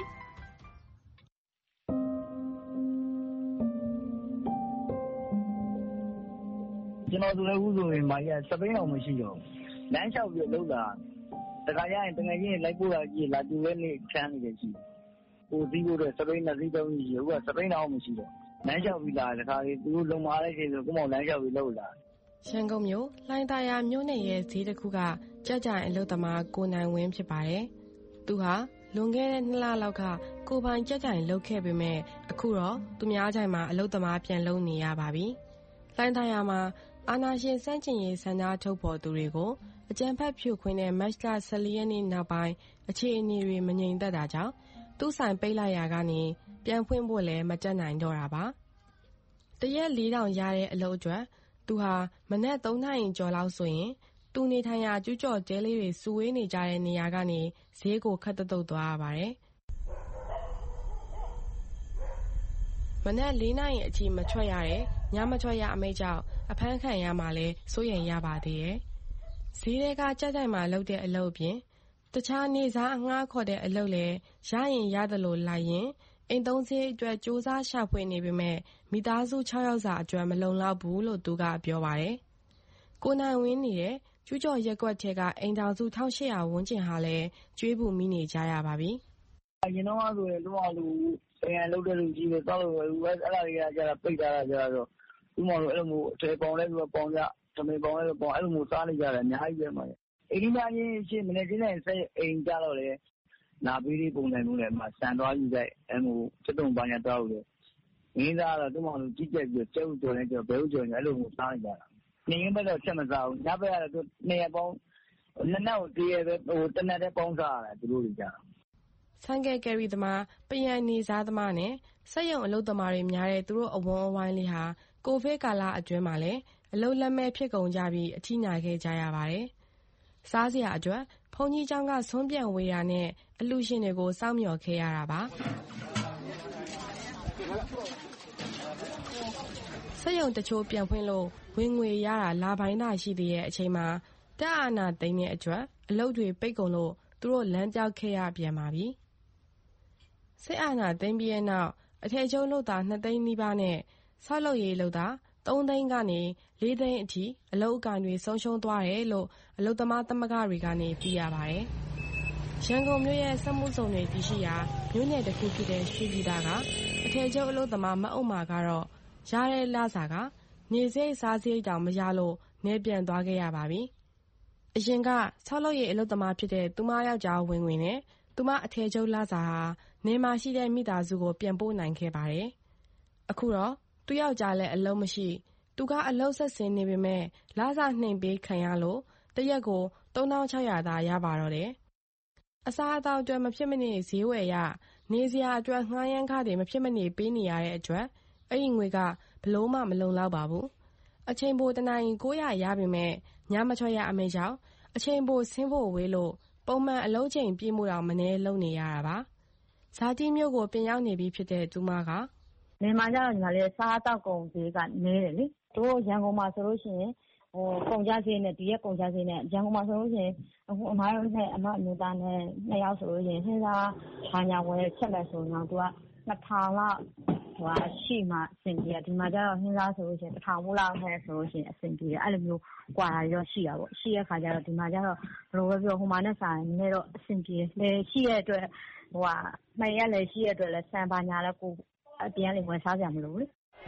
Speaker 21: ကျွန်တော်ဆိုလည်းဦးဆိုရင်မာကြီးကစပိန်အောင်မရှိတော့လမ်းလျှောက်ပြီးလောက်လာတခါရရင်တကယ်ချင်းလိုက်ပို့လာကြည့်လာတူရဲ့နေချမ်းနေတယ်ရှိကိုစီးဖို့တဲ့စပိန်နဲ့စီးတော့ကြီးကစပိန်အောင်မရှိတော့လမ်းလျှောက်ပြီးလာတခါလေးသူတို့လုံမာလိုက်တယ်ဆိုကိုမောင်လမ်းလျှောက်ပြီးလောက်လာ
Speaker 22: ရန်ကုန်မြို့လှိုင်းသာယာမြို့နယ်ရဲ့ဈေးတစ်ခုကကြောက်ကြရင်အလုပ်သမားကိုနိုင်ဝင်းဖြစ်ပါတယ်သူဟာလွန်ခဲ့တဲ့နှစ်လလောက်ကကိုပိုင်ကြက်ကြိုင်လုပ်ခဲ့ပေမဲ့အခုတော့သူများကြိုင်မှာအလုပ်သမားပြန်လုပ်နေရပါပြီ။လိုင်းသာယာမှာအာဏာရှင်စန့်ကျင်ရေးဆန္ဒထုတ်ဖော်သူတွေကိုအကြမ်းဖက်ဖြိုခွင်းတဲ့မတ်လဆယ်လေးရက်နေ့နောက်ပိုင်းအခြေအနေတွေမငြိမ်သက်တာကြောင့်သူ့ဆိုင်ပိတ်လိုက်ရာကနေပြန်ဖွင့်ဖို့လည်းမတက်နိုင်တော့တာပါ။တရက်လေးထောင်ရတဲ့အလုပ်အတွက်သူဟာမနက်သုံးနာရီကျော်လောက်ဆိုရင်သူနေထိုင်ရာကျူးကျော်တဲလေးတွေစုဝေးနေကြတဲ့နေရာကနေဈေးကိုခတ်တုတ်သွားရပါတယ်။မနက်လေးနာရီအထိမထွက်ရတဲ့ညမထွက်ရအမိန့်ကြောင့်အဖမ်းခံရမှလည်းစိုးရိမ်ရပါသေးတယ်။ဈေးတွေကကြက်ကြိုင်မှာလုပ်တဲ့အလုပ်အပြင်တခြားနေစားအငှားခေါ်တဲ့အလုပ်လည်းရရင်ရတယ်လို့လိုက်ရင်အိမ်သုံးစရိတ်အတွက်စူးစမ်းရှာဖွေနေပေမဲ့မိသားစု၆ယောက်စာအတွက်မလုံလောက်ဘူးလို့သူကပြောပါတယ်။ကိုနိုင်ဝင်းနေတဲ့ကျူးကျော်ရက်ကွက်ထဲကအိမ်ထောင်စုတစ်ထောင်ရှစ်ရာဝန်းကျင်ဟာလည်းကျွေးပူမိနေကြရပါပြီ
Speaker 21: ။အရင်တော့ဆိုရင်လုံးဝလူအိမ်ကလုပ်တဲ့လူကြီးတွေတောက်လို့ပဲအဲ့ဒါတွေကကြာပိတ်ထားတာကြာတော့ဒီမှာလိုအဲ့လိုမျိုးအထည်ပေါင်လဲပြီးပေါင်ကြတမင်ပေါင်လဲပေါင်အဲ့လိုမျိုးစားနေကြတယ်အများကြီးပဲမှာအိမ်ကြီးများချင်းရှင်းမနေချင်းနဲ့ဆက်အိမ်ကြတော့လေနာပြီးဒီပုံစံမျိုးနဲ့မှစံသွားယူတဲ့အဲ့လိုစစ်တုံပညာတောက်လို့ငင်းသားတော့ဒီမှာလိုကြီးကြက်ပြီးကျုပ်ကျော်နေကျော်ဘဲဥကျော်နေအဲ့လိုမျိုးစားနေကြတာနေရင်ဘက်တော့ချက်မစားဘူးညဘက်ကတော့နေရပေါင်းနှစ်နောက်တည်းရပဲဟိုတနက်တည်းပေါင်းစားရတယ်သူတို့တွေကြတာ
Speaker 22: ဆိုင်ကယ်ကယ်ရီသမားပယံနေစားသမားနဲ့စက်ရုံအလုပ်သမားတွေများတဲ့သူတို့အဝန်းအဝိုင်းလေးဟာကိုဗစ်ကာလအတွင်းမှာလည်းအလုပ်လက်မဲ့ဖြစ်ကုန်ကြပြီးအထိနာခဲ့ကြရပါတယ်။စားစရာအတွက်ဘုန်းကြီးကျောင်းကဆွန်းပြန်ဝေးတာနဲ့အလှရှင်တွေကိုစောင့်မျှော်ခဲ့ရတာပါ။စက်ရုံတချို့ပြန်ဖွင့်လို့ဝင်ငွေရတာလပိုင်းသာရှိသေးတဲ့အချိန်မှာတက်အာဏာသိမ်းတဲ့အတွက်အလုပ်တွေပိတ်ကုန်လို့သူတို့လမ်းပြောက်ခဲ့ရပြန်ပါပြီ။စစ်အာဏာသိမ်းပြီးတဲ့နောက်အထည်ချုပ်လုပ်သားနှစ်သိန်းနီးပါးနဲ့ဆောက်လုပ်ရေးလုပ်သားသုံးသိန်းကနေလေးသိန်းအထိအလုပ်အကိုင်တွေဆုံးရှုံးသွားတယ်လို့အလုပ်သမားသမဂ္ဂတွေကနေသိရပါတယ်။ရန်ကုန်မြို့ရဲ့စက်မှုဇုံတွေတည်ရှိရာမြို့နယ်တစ်ခုဖြစ်တဲ့ရွှေပြည်သာကအထည်ချုပ်အလုပ်သမားမအုံမာကတော့ရတဲ့လစာကနေစိတ်စားစိတ်တောင်မရလို့နေပြန်သွားခဲ့ရပါပြီ။အရင်ကဆောက်လုပ်ရေးအလုပ်သမားဖြစ်တဲ့သူမယောက်ျားဝင်ဝင်နဲ့သူမအထည်ချုပ်လစာဟာနေမှာရှိတဲ့မိသားစုကိုပြန်ပို့နိုင်ခဲ့ပါတယ်။အခုတော့သူယောက်ျားလည်းအလုပ်မရှိသူကအလုပ်ဆက်ဆင်းနေပေမဲ့လစာနှိမ်ပေးခံရလို့တရက်ကိုသုံးထောင်ခြောက်ရာသာရပါတော့တယ်။အစားအသောက်အတွက်မဖြစ်မနေဈေးဝယ်ရနေစရာအတွက်ငှားရမ်းခတွေမဖြစ်မနေပေးနေရတဲ့အတွက်အဲ့ဒီငွေကဘလို့မှမလုံလောက်ပါဘူး။အချိန်ပိုတနာရီကိုးရာရပေမဲ့ညမထွက်ရအမိန့်ကြောင့်အချိန်ပိုဆင်းဖို့ဝေးလို့ပုံမှန်အလုပ်ချိန်ပြည့်မှုတော့မနှဲလုံနေရတာပါ။ဇာတိမြို့ကိုပြင်ရောက်နေပြီဖြစ်တဲ့သူမကနေ
Speaker 11: မှာကြတော့ညီမလေးစားတောက်ကုန်ဈေးကနဲတယ်လေတို့ရန်ကုန်မှာဆိုလို့ရှိရင်ဟိုကုန်ကြဈေးနဲ့ဒီရက်ကုန်ကြဈေးနဲ့ရန်ကုန်မှာဆိုလို့ရှိရင်အခုအမားတို့နဲ့အမအမျိုးသားနဲ့နှစ်ယောက်ဆိုလို့ရှိရင်ဟင်းစားဘာညာဝယ်ချက်မယ်ဆိုတော့သူကနှစ်ထောင်လောက်ဟိုရှိမှအဆင်ပြေတယ်ဒီမှာကျတော့ဟင်းစားဆိုလို့ရှိရင်တစ်ထောင်ဘူးလောက်နဲ့ဆိုလို့ရှိရင်အဆင်ပြေတယ်အဲ့လိုမျိုးကွာတာရောရှိတာပေါ့ရှိရခါကျတော့ဒီမှာကျတော့ဘယ်လိုပဲပြောဟိုမှာနဲ့ဆိုင်နည်းနည်းတော့အဆင်ပြေလေရှိရတဲ့အတွက်ဟိုကမှန်ရလည်းရှိရတဲ့အတွက်လည်းစံပါညာလည်းကိုအပြင်လေးဝင်စားကြမလို့လေ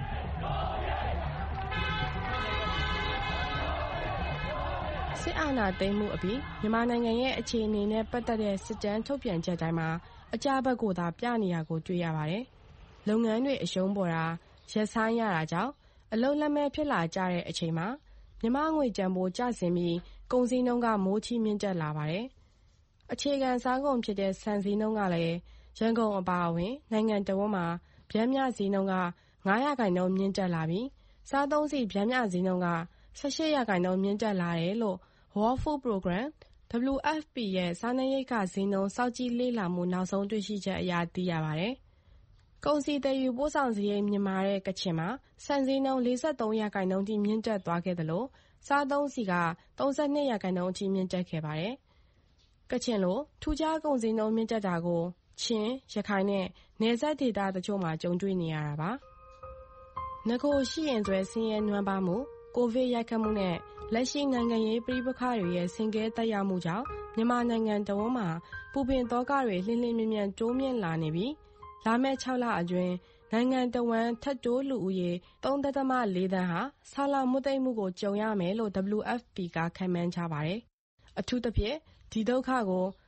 Speaker 22: စစ်အာဏာသိမ်းမှုအပြီးမြန်မာနိုင်ငံရဲ့အခြေအနေနဲ့ပတ်သက်တဲ့စစ်တမ်းထုတ်ပြန်ချက်တိုင်းမှာအကြဘက်ကိုသာပြနေတာကိုတွေ့ရပါတယ်။လုပ်ငန်းတွေအရှုံးပေါ်တာရက်ဆိုင်းရတာကြောင့်အလုံလက်မဲ့ဖြစ်လာကြတဲ့အချိန်မှာမြန်မာငွေကျန်ပိုးကျဆင်းပြီးကုန်စည်နှုန်းကမိုးချီမြင့်တက်လာပါတယ်။အခြေခံစားကုန်ဖြစ်တဲ့ဆန်စည်းနှုန်းကလည်းရန်ကုန်အပါအဝင်နိုင်ငံတော်ဝန်မှာဗျမ်းမြဈေးနှုန်းကငါးရာခိုင်နှုန်းမြင့်တက်လာပြီးစားသုံးဆီဗျမ်းမြဈေးနှုန်းကဆယ့်ရှစ်ရာခိုင်နှုန်းမြင့်တက်လာတယ်လို့ World Food Program W F P ရဲ့စားနပ်ရိက္ခဈေးနှုန်းစောင့်ကြည့်လေ့လာမှုနောက်ဆုံးတွေ့ရှိချက်အရသိရပါတယ်။ကုန်စည်သယ်ယူပို့ဆောင်စရိတ်မြင့်မားတဲ့ကချင်မှာဆန်ဈေးနှုန်းလေးဆယ့်သုံးရာခိုင်နှုန်းထိမြင့်တက်သွားခဲ့သလိုစားသုံးဆီကသုံးဆယ့်နှစ်ရာခိုင်နှုန်းအထိမြင့်တက်ခဲ့ပါတယ်။ကချင်လိုထူးခြားကုန်စည်နှုန်းမြင့်တက်တာကိုချင်းရခိုင်နဲ့နယ်စပ်ဒေသတချို့မှာကြုံတွေ့နေရတာပါ။ငကိုရှိရင်သွဲဆင်းရဲနွမ်းပါမှုကိုဗစ်ရိုက်ခတ်မှုနဲ့လက်ရှိနိုင်ငံရေးပြည်ပခါတွေရဲ့ဆင်ကဲတက်ရောက်မှုကြောင့်မြန်မာနိုင်ငံတဝန်းမှာပူပင်သောကတွေလှင်းလှင်းမြင့်မြင့်တိုးမြင့်လာနေပြီးလာမယ့်ခြောက်လအတွင်းနိုင်ငံတဝန်းထပ်တိုးလူဦးရေသုံးဒသမလေးသန်းဟာဆာလောင်မှုသိမ်းမှုကိုကြုံရမယ်လို့ W F P ကခန့်မှန်းထားပါတယ်။အထူးသဖြင့်ဒီဒုက္ခကို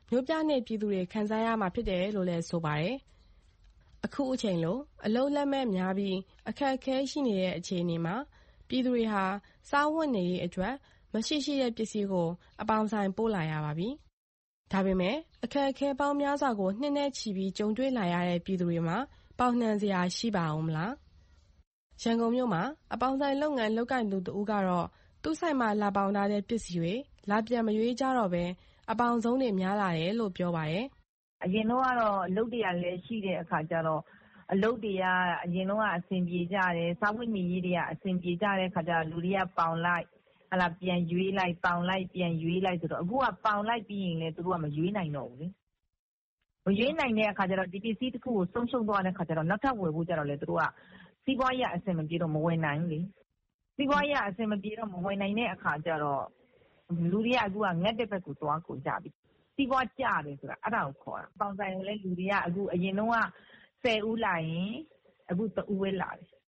Speaker 22: မြို့ပြနဲ့ပြည်သူတွေခံစားရမှာဖြစ်တယ်လို့လည်းဆိုပါတယ်။အခုအချိန်လိုအလုံးလက်မဲ့များပြီးအခက်အခဲရှိနေတဲ့အခြေအနေမှာပြည်သူတွေဟာစားဝတ်နေရေးအတွက်မရှိရှိတဲ့ပစ္စည်းကိုအပေါင်ဆိုင်ပို့လာရပါပြီ။ဒါပေမဲ့အခက်အခဲပေါင်းများစွာကိုနှစ်နဲ့ချီပြီးကြုံတွေ့လာရတဲ့ပြည်သူတွေမှာပေါင်နှံစရာရှိပါအောင်မလား။ရန်ကုန်မြို့မှာအပေါင်ဆိုင်လုပ်ငန်းလုပ်ကိုင်သူတဦးကတော့သူ့ဆိုင်မှာလာပေါင်ထားတဲ့ပစ္စည်းတွေလာပြန်မရွေးကြတော့ပဲအပေါင်ဆုံးတွေများလာတယ်လို့ပြောပါတယ်
Speaker 1: ။အရင်တော့ကတော့အလုပ်တွေကလည်းရှိတဲ့အခါကျတော့အလုပ်တွေကအရင်တော့ကအဆင်ပြေကြတယ်စားဝတ်နေရေးတွေကအဆင်ပြေကြတဲ့အခါကျတော့လူတွေကပေါင်လိုက်ဟလာပြန်ရွေးလိုက်ပေါင်လိုက်ပြန်ရွေးလိုက်ဆိုတော့အခုကပေါင်လိုက်ပြီးရင်လည်းသူတို့ကမရွေးနိုင်တော့ဘူးလေမရွေးနိုင်တဲ့အခါကျတော့ဒီပစ္စည်းတစ်ခုကိုဆုံးရှုံးသွားတဲ့အခါကျတော့နောက်ထပ်ဝယ်ဖို့ကျတော့လေသူတို့ကစီးပွားရေးအဆင်မပြေတော့မဝယ်နိုင်ဘူးလေစီးပွားရေးအဆင်မပြေတော့မဝယ်နိုင်တဲ့အခါကျတော့လူတွေကအခုကငတ်တဲ့ဘက်ကိုသွားကုန်ကြပြီစီးပွားကျတယ်ဆိုတာအဲ့ဒါကိုခေါ်တာပေါင်ဆိုင်ကိုလည်းလူတွေကအခုအရင်တော့ကဆယ်ဦးလာရင်အခုတဦးပဲလာတယ်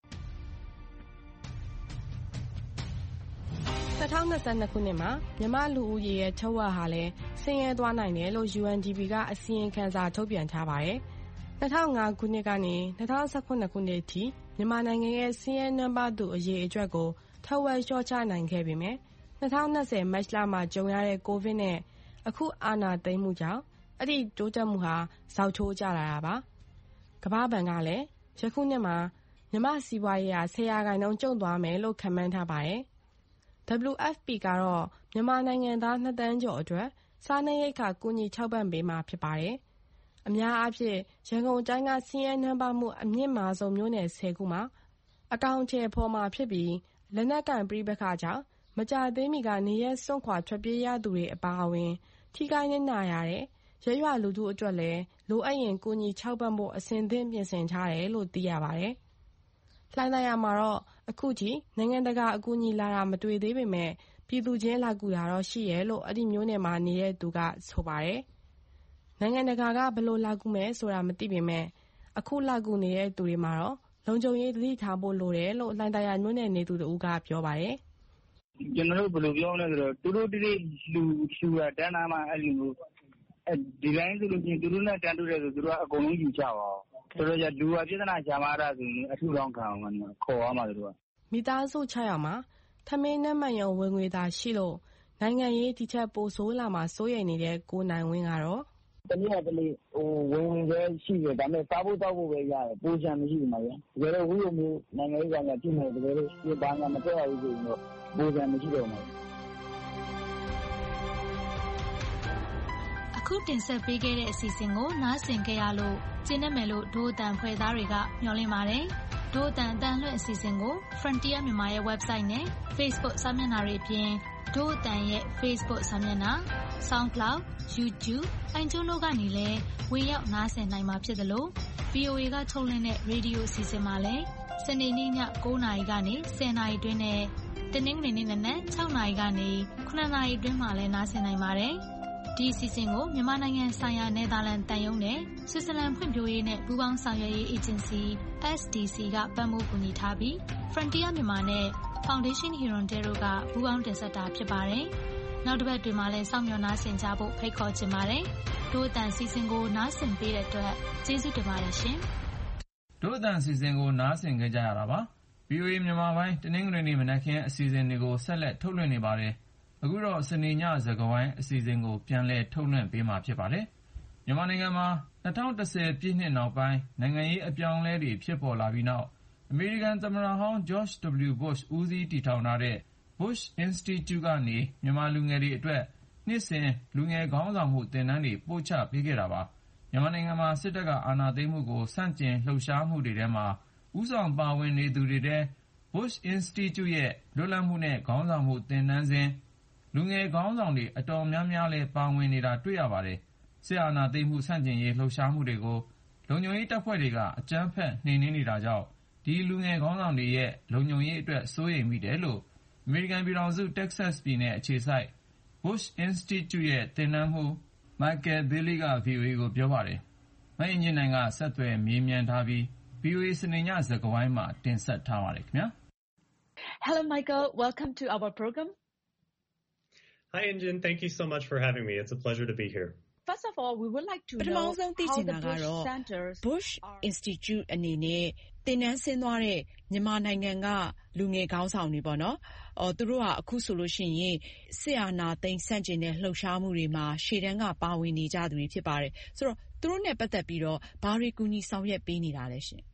Speaker 22: ၂၀၂၂ခုနှစ်မှာမြန်မာလူဦးရေရဲ့ထက်ဝက်ဟာလည်းဆင်းရဲသွားနိုင်တယ်လို့ ယူအန်ဒီပီ ကအစီရင်ခံစာထုတ်ပြန်ထားပါတယ်။၂၀၀၅ခုနှစ်ကနေ၂၀၁၇ခုနှစ်အထိမြန်မာနိုင်ငံရဲ့ဆင်းရဲနွမ်းပါးသူအရေအတွက်ကိုထက်ဝက်လျှော့ချနိုင်ခဲ့ပေမဲ့၂၀၂၀မတ်လမှာကြုံရတဲ့ကိုဗစ်နဲ့အခုအာဏာသိမ်းမှုကြောင့်အဲ့ဒီတိုးတက်မှုဟာဇောက်ထိုးကျလာတာပါ။ကမ္ဘာ့ဘဏ်ကလည်းယခုနှစ်မှာမြန်မာစီးပွားရေးဟာဆယ်ရာခိုင်နှုန်းကျုံ့သွားမယ်လို့ခန့်မှန်းထားပါတယ်။ ဒဘလျူ အက်ဖ် ပီ ကတော့မြန်မာနိုင်ငံသားနှစ်သန်းကျော်အတွက်စားနပ်ရိက္ခာကူညီထောက်ပံ့ပေးမှာဖြစ်ပါတယ်။အများအားဖြင့်ရန်ကုန်တိုင်းကဆင်းရဲနွမ်းပါးမှုအမြင့်မားဆုံးမြို့နယ်ဆယ်ခုမှာအကောင်အထည်ဖော်မှာဖြစ်ပြီးလက်နက်ကိုင်ပဋိပက္ခကြောင့်မကြာသေးမီကနေရပ်စွန့်ခွာထွက်ပြေးရသူတွေအပါအဝင်ထိခိုက်နစ်နာရတဲ့ရပ်ရွာလူထုအတွက်လည်းလိုအပ်ရင်ကူညီထောက်ပံ့ဖို့အဆင်သင့်ပြင်ဆင်ထားတယ်လို့သိရပါတယ်။လှိုင်းသာယာမှာတော့အခုထိနိုင်ငံတကာအကူအညီလာတာမတွေ့သေးပေမဲ့ပြည်သူချင်းလာကူတာတော့ရှိရဲလို့အဲ့ဒီမျိုးနယ်မှာနေတဲ့သူကဆိုပါတယ်။နိုင်ငံတကာကဘယ်လိုလာကူမယ်ဆိုတာမသိပေမဲ့အခုလာကူနေတဲ့သူတွေမှာတော့လုံခြုံရေးသတိထားဖို့လိုတယ်လို့လှိုင်းသာယာမျိုးနယ်နေသူတို့ကပြောပါတယ်
Speaker 21: ။ကျွန်တော်တို့ဘယ်လိုပြောလဲဆိုတော့သူတို့တိတိလူရှူတာတန်းတာမှအဲ့လိုမျိုးဒီတိုင်းဆိုလို့ချင်းသူတို့နဲ့တန်းတူတယ်ဆိုသူတို့ကအကုန်လုံးယူချပါအောင်ဆိုတော့လူကပြဿနာရှာမှာတာဆိုရင်အထူးတော့ခံအောင်ခေါ်ရမှာတို့က
Speaker 22: မိသားစုခြောက်ယောက်မှာထမင်းနဲ့မှန်ရုံဝင်ငွေသာရှိလို့နိုင်ငံရေးဒီချက်ပိုဆိုးလာမှာစိုးရိမ်နေတဲ့ကိုနိုင်ဝင်းကတော့
Speaker 21: တနည်းအားဖြင့်ဟိုဝင်ဝင်ပဲရှိတယ်ဒါပေမဲ့စားဖို့တောက်ဖို့ပဲရတယ်ပိုချင်မရှိဘူးမှာဗျာတကယ်တော့ဝိရုံမျိုးနိုင်ငံရေးကောင်ကပြင်နေတယ်တကယ်လို့ဒီဘာမှမပြောရဘူးဆိုရင်တော့ပိုချင်မရှိတော့မှာ
Speaker 20: အခုတင်ဆက်ပေးခဲ့တဲ့အစီအစဉ်ကိုနားဆင်ကြရလို့ကျင်းနေမယ်လို့ဒို့အတန်ဖွဲ့သားတွေကမျှော်လင့်ပါတယ်ဒို့အတန်အတန်လွှင့်အစီအစဉ်ကို Frontier မြန်မာရဲ့ website နဲ့ Facebook စာမျက်နှာတွေအပြင်ဒို့အတန်ရဲ့ Facebook စာမျက်နှာ SoundCloud YouTube အိုင်ကျွန်းတို့ကနေလည်းဝင်ရောက်နားဆင်နိုင်မှာဖြစ်တယ်လို့ ဗွီအိုအေ ကထုတ်လွှင့်တဲ့ရေဒီယိုအစီအစဉ်မှာလည်းစနေနေ့ည၉နာရီကနေ၁၀နာရီအတွင်းနဲ့တနင်္ဂနွေနေ့နံနက်၆နာရီကနေခုနစ်နာရီအတွင်းမှာလည်းနားဆင်နိုင်ပါတယ်ဒီအစီအစဉ်ကိုမြန်မာနိုင်ငံဆိုင်ရာနယ်သာလန်တန်ယုံနဲ့ဆွစ်ဇာလန်ဖွံ့ဖြိုးရေးနဲ့ပူးပေါင်းဆောင်ရွက်ရေးအေဂျင်စီ အက်စ် ဒီ စီ ကပံ့ပိုးကူညီထားပြီး Frontier မြန်မာနဲ့ Foundation Hirondelle တို့ကပူးပေါင်းတင်ဆက်တာဖြစ်ပါတယ်။နောက်တစ်ပတ်တွင်မှလည်းစောင့်မျှော်နားဆင်ကြဖို့ဖိတ်ခေါ်ချင်ပါတယ်။ဒို့အတန်စီစဉ်ကိုနားဆင်ပေးတဲ့အတွက်ကျေးဇူးတင်ပါတယ်ရှင်
Speaker 2: ။ဒို့အတန်စီစဉ်ကိုနားဆင်ကြကြရတာပါ။ ဗွီအိုအေ မြန်မာပိုင်းတနင်္ဂနွေနေ့မနက်ခင်းအစီအစဉ်တွေကိုဆက်လက်ထုတ်လွှင့်နေပါတယ်။အခုတော့စနေညစကားဝိုင်းအစီအစဉ်ကိုပြန်လည်ထုတ်လွှင့်ပေးမှာဖြစ်ပါတယ်။မြန်မာနိုင်ငံမှာ၂၀၁၀ပြည့်နှစ်နောက်ပိုင်းနိုင်ငံရေးအပြောင်းအလဲတွေဖြစ်ပေါ်လာပြီးနောက်အမေရိကန်သမ္မတဟောင်း George W. Bush ဦးစီးတည်ထောင်ထားတဲ့ Bush Institute ကနေမြန်မာလူငယ်တွေအတွက်နှစ်စဉ်လူငယ်ခေါင်းဆောင်မှုသင်တန်းတွေပို့ချပေးခဲ့တာပါ။မြန်မာနိုင်ငံမှာစစ်တပ်ကအာဏာသိမ်းမှုကိုဆန့်ကျင်လှုပ်ရှားမှုတွေထဲမှာဦးဆောင်ပါဝင်နေသူတွေထဲ Bush Institute ရဲ့လွတ်လပ်မှုနဲ့ခေါင်းဆောင်မှုသင်တန်းစဉ်လူငယ်ခေါင်းဆောင်တွေအတော်များများလည်းပါဝင်နေတာတွေ့ရပါတယ်။စစ်အာဏာသိမ်းမှုဆန့်ကျင်ရေးလှုပ်ရှားမှုတွေကိုလုံခြုံရေးတပ်ဖွဲ့တွေကအကြမ်းဖက်နှိမ်နင်းနေတာကြောင့်ဒီလူငယ်ခေါင်းဆောင်တွေရဲ့လုံခြုံရေးအတွက်စိုးရိမ်မိတယ်လို့အမေရိကန်ပြည်ထောင်စုတက္ကဆက်စ်ပြည်နယ်အခြေစိုက် Bush Institute ရဲ့သင်တန်းမှူး Michael Bailey က ဗွီအိုအေ ကိုပြောပါတယ်။မအင်ကြင်းနိုင်ကဆက်သွယ်မေးမြန်းထားပြီး ဗွီအိုအေ စနေညစကားဝိုင်းမှာတင်ဆက်ထားပါတယ်ခင်ဗျာ။
Speaker 5: Hello Michael, welcome to our program.
Speaker 23: Hi Injin, thank you so much for having me. It's a pleasure to be here.
Speaker 4: First of all, we would like to
Speaker 5: ပထမ
Speaker 4: know
Speaker 5: ဆုံးသိချ
Speaker 4: how
Speaker 5: င်
Speaker 4: the
Speaker 5: တာ
Speaker 4: Bush
Speaker 5: ကတော့
Speaker 4: centers
Speaker 5: Bush Institute အနေနဲ့သင်တန်းဆင်းသွားတဲ့မြန်မာနိုင်ငံကလူငယ်ခေါင်းဆောင်တွေပေါ့နော်။အော်သူတို့ကအခုဆိုလို့ရှိရင်စစ်အာဏာသိမ်းဆန့်ကျင်တဲ့လှုပ်ရှားမှုတွေမှာရှေ့တန်းကပါဝင်နေကြသူတွေဖြစ်ပါတယ်။ဆိုတော့သူတို့နဲ့ပတ်သက်ပြီးတော့ဘာတွေကူညီဆောင်ရွက်ပေးနေတာလဲရှင်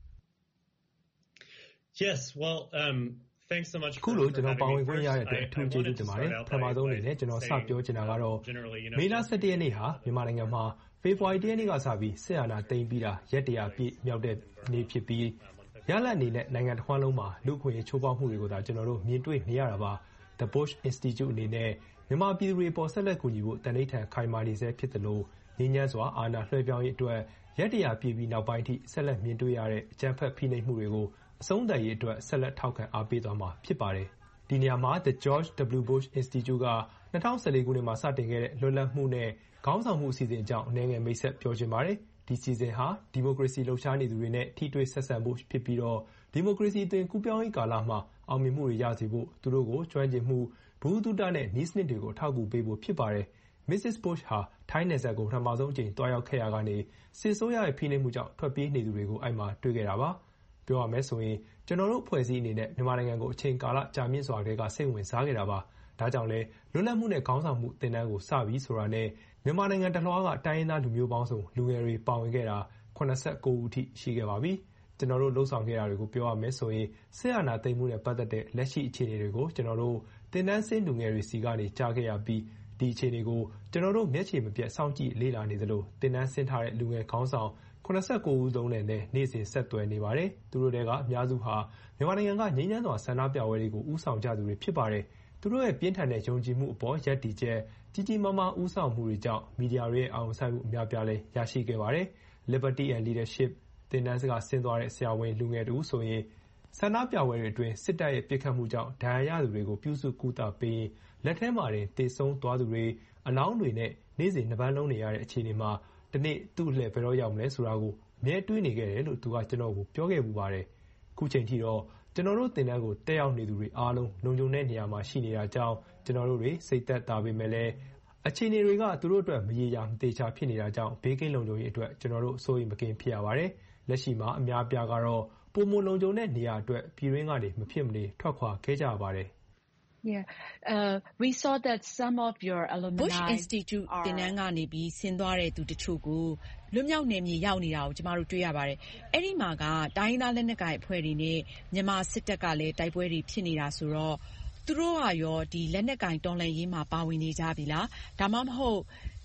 Speaker 23: Yes, well, um, thanks so much
Speaker 24: အခုလိုကျွန်တော်ပါဝင်ခွင့်ရတဲ့အတွက်အထူးကျေးဇူးတင်ပါတယ်ပထမဆုံးအနေနဲ့ကျွန်တော်စပြောချင်တာကတော့မေလ၁၁ရက်နေ့ဟာမြန်မာနိုင်ငံမှာဖေဖော်ဝါရီလရက်နေ့ကစပြီးစစ်အာဏာသိမ်းပြီးတာရက်တရာပြည့်မြောက်တဲ့နေ့ဖြစ်ပြီးရလဒ်အနေနဲ့နိုင်ငံတစ်ခွန်းလုံးမှာလူ့အခွင့်အရေးချိုးဖောက်မှုတွေကိုသာကျွန်တော်တို့မြင်တွေ့နေရတာပါ The Bush Institute အနေနဲ့မြန်မာပြည်သူတွေပေါ်ဆက်လက်ကူညီဖို့တန်ဋိဌာန်ခိုင်မာနေစေဖြစ်တယ်လို့ငြိမ်းချမ်းစွာအာဏာလွှဲပြောင်းရေးအတွက်ရက်တရာပြည့်ပြီးနောက်ပိုင်းထိဆက်လက်မြင်တွေ့ရတဲ့အကြမ်းဖက်ဖိနှိပ်မှုတွေကိုအဆုံးသတ်ရေးအတွက်ဆက်လက်ထောက်ခံအားပေးသွားမှာဖြစ်ပါတယ်။ဒီနေရာမှာ The George W. Bush Institute က၂၀၁၄ခုနှစ်မှာစတင်ခဲ့တဲ့လွတ်လပ်မှုနဲ့ခေါင်းဆောင်မှုအစီအစဉ်အကြောင်းအနည်းငယ်မိတ်ဆက်ပြောချင်ပါတယ်။ဒီအစီအစဉ်ဟာဒီမိုကရေစီလှုပ်ရှားနေသူတွေနဲ့ထိတွေ့ဆက်ဆံဖို့ဖြစ်ပြီးတော့ဒီမိုကရေစီအသွင်ကူးပြောင်းရေးကာလမှာအောင်မြင်မှုတွေရစေဖို့သူတို့ကိုကျွမ်းကျင်မှုဗဟုသုတနဲ့နည်းစနစ်တွေကိုထောက်ကူပေးဖို့ဖြစ်ပါတယ်။ Missus Bush ဟာထိုင်းနယ်စပ်ကိုပထမဆုံးအကြိမ်တွားရောက်ခဲ့ရာကနေစစ်ဆိုးရရဲ့ဖိနှိပ်မှုကြောင့်ထွက်ပြေးနေသူတွေကိုအဲ့မှာတွေ့ခဲ့တာပါ။ပြောရမယ်ဆိုရင်ကျွန်တော်တို့ဖွဲ့စည်းအနေနဲ့မြန်မာနိုင်ငံကိုအချိန်ကာလကြာမြင့်စွာတည်းကစိတ်ဝင်စားခဲ့တာပါ။ဒါကြောင့်လဲလွတ်လပ်မှုနဲ့ခေါင်းဆောင်မှုသင်တန်းကိုစပြီးဆိုတာနဲ့မြန်မာနိုင်ငံတလွှားကတိုင်းရင်းသားလူမျိုးပေါင်းစုံလူငယ်တွေပါဝင်ခဲ့တာ၇၉ဦးထိရှိခဲ့ပါပြီ။ကျွန်တော်တို့လှုပ်ဆောင်ခဲ့တာတွေကိုပြောရမယ်ဆိုရင်စစ်အာဏာသိမ်းမှုနဲ့ပတ်သက်တဲ့လက်ရှိအခြေအနေတွေကိုကျွန်တော်တို့သင်တန်းဆင်းလူငယ်တွေစီကနေကြားခဲ့ရပြီးဒီအခြေအနေကိုကျွန်တော်တို့မျက်ခြေမပြတ်စောင့်ကြည့်လေ့လာနေသလိုသင်တန်းဆင်းထားတဲ့လူငယ်ခေါင်းဆောင်၇၉ဦးလုံးနဲ့နေ့စဉ်ဆက်သွယ်နေပါတယ်။သူတို့တွေကအများစုဟာမြန်မာနိုင်ငံကငြိမ်းချမ်းစွာဆန္ဒပြပွဲတွေကိုဦးဆောင်ကြသူတွေဖြစ်ပါတယ်။သူတို့ရဲ့ပြင်းထန်တဲ့ယုံကြည်မှုအပေါ်ရပ်တည်ချက်ကြီးကြီးမားမားဦးဆောင်မှုတွေကြောင့်မီဒီယာတွေရဲ့အာရုံစိုက်မှုအများပြားလည်းရရှိခဲ့ပါတယ်။ Liberty and Leadership သင်တန်းစကဆင်းသွားတဲ့ဆရာဝန်လူငယ်တူဆိုရင်ဆန္ဒပြပွဲတွေအတွင်းစစ်တပ်ရဲ့ပစ်ခတ်မှုကြောင့်ဒဏ်ရာရသူတွေကိုပြုစုကူတာပေးရင်လက်ထဲမှာတင်တေဆုံးသွားသူတွေအလောင်းတွေနဲ့နေ့စဉ်နှစ်ပန်းလုံးနေရတဲ့အခြေအနေမှာဒီနေ့သူ့လှည့်ဘယ်တော့ရောက်မလဲဆိုတာကိုအမြဲတွေးနေခဲ့တယ်လို့သူကကျွန်တော်ကိုပြောခဲ့ပူပါတယ်။ခုချိန်ထိတော့ကျွန်တော်တို့သင်တန်းကိုတက်ရောက်နေသူတွေအားလုံးလုံခြုံတဲ့နေရာမှာရှိနေတာကြောင့်ကျွန်တော်တို့တွေစိတ်သက်သာပေမဲ့လည်းအခြေအနေတွေကသူတို့အတွက်မရေရာမသေးချာဖြစ်နေတာကြောင့်ဘေးကင်းလုံခြုံရေးအတွက်ကျွန်တော်တို့အစိုးရမကင်းဖြစ်ရပါတယ်။လက်ရှိမှာအများပြားကတော့ပုံမလုံခြုံတဲ့နေရာအတွက်ပြည်ရင်းကနေမဖြစ်မနေထွက်ခွာခဲ့ကြပါတယ်။
Speaker 4: Yeah, uh, we saw that some of your alumni
Speaker 5: Bush Institute သင်တန်းကနေပြီးဆင်းသွားတဲ့သူတချို့ကိုလွတ်မြောက်နယ်မြေရောက်နေတာကိုကျမတို့တွေ့ရပါတယ်။အဲ့ဒီမှာကတိုင်းသားလက်နက်ကိုင်အဖွဲ့တွေနဲ့မြန်မာစစ်တပ်ကလည်းတိုက်ပွဲတွေဖြစ်နေတာဆိုတော့သူတို့ကရောဒီလက်နက်ကိုင်တော်လှန်ရေးမှာပါဝင်နေကြပြီလား။ဒါမှမဟုတ်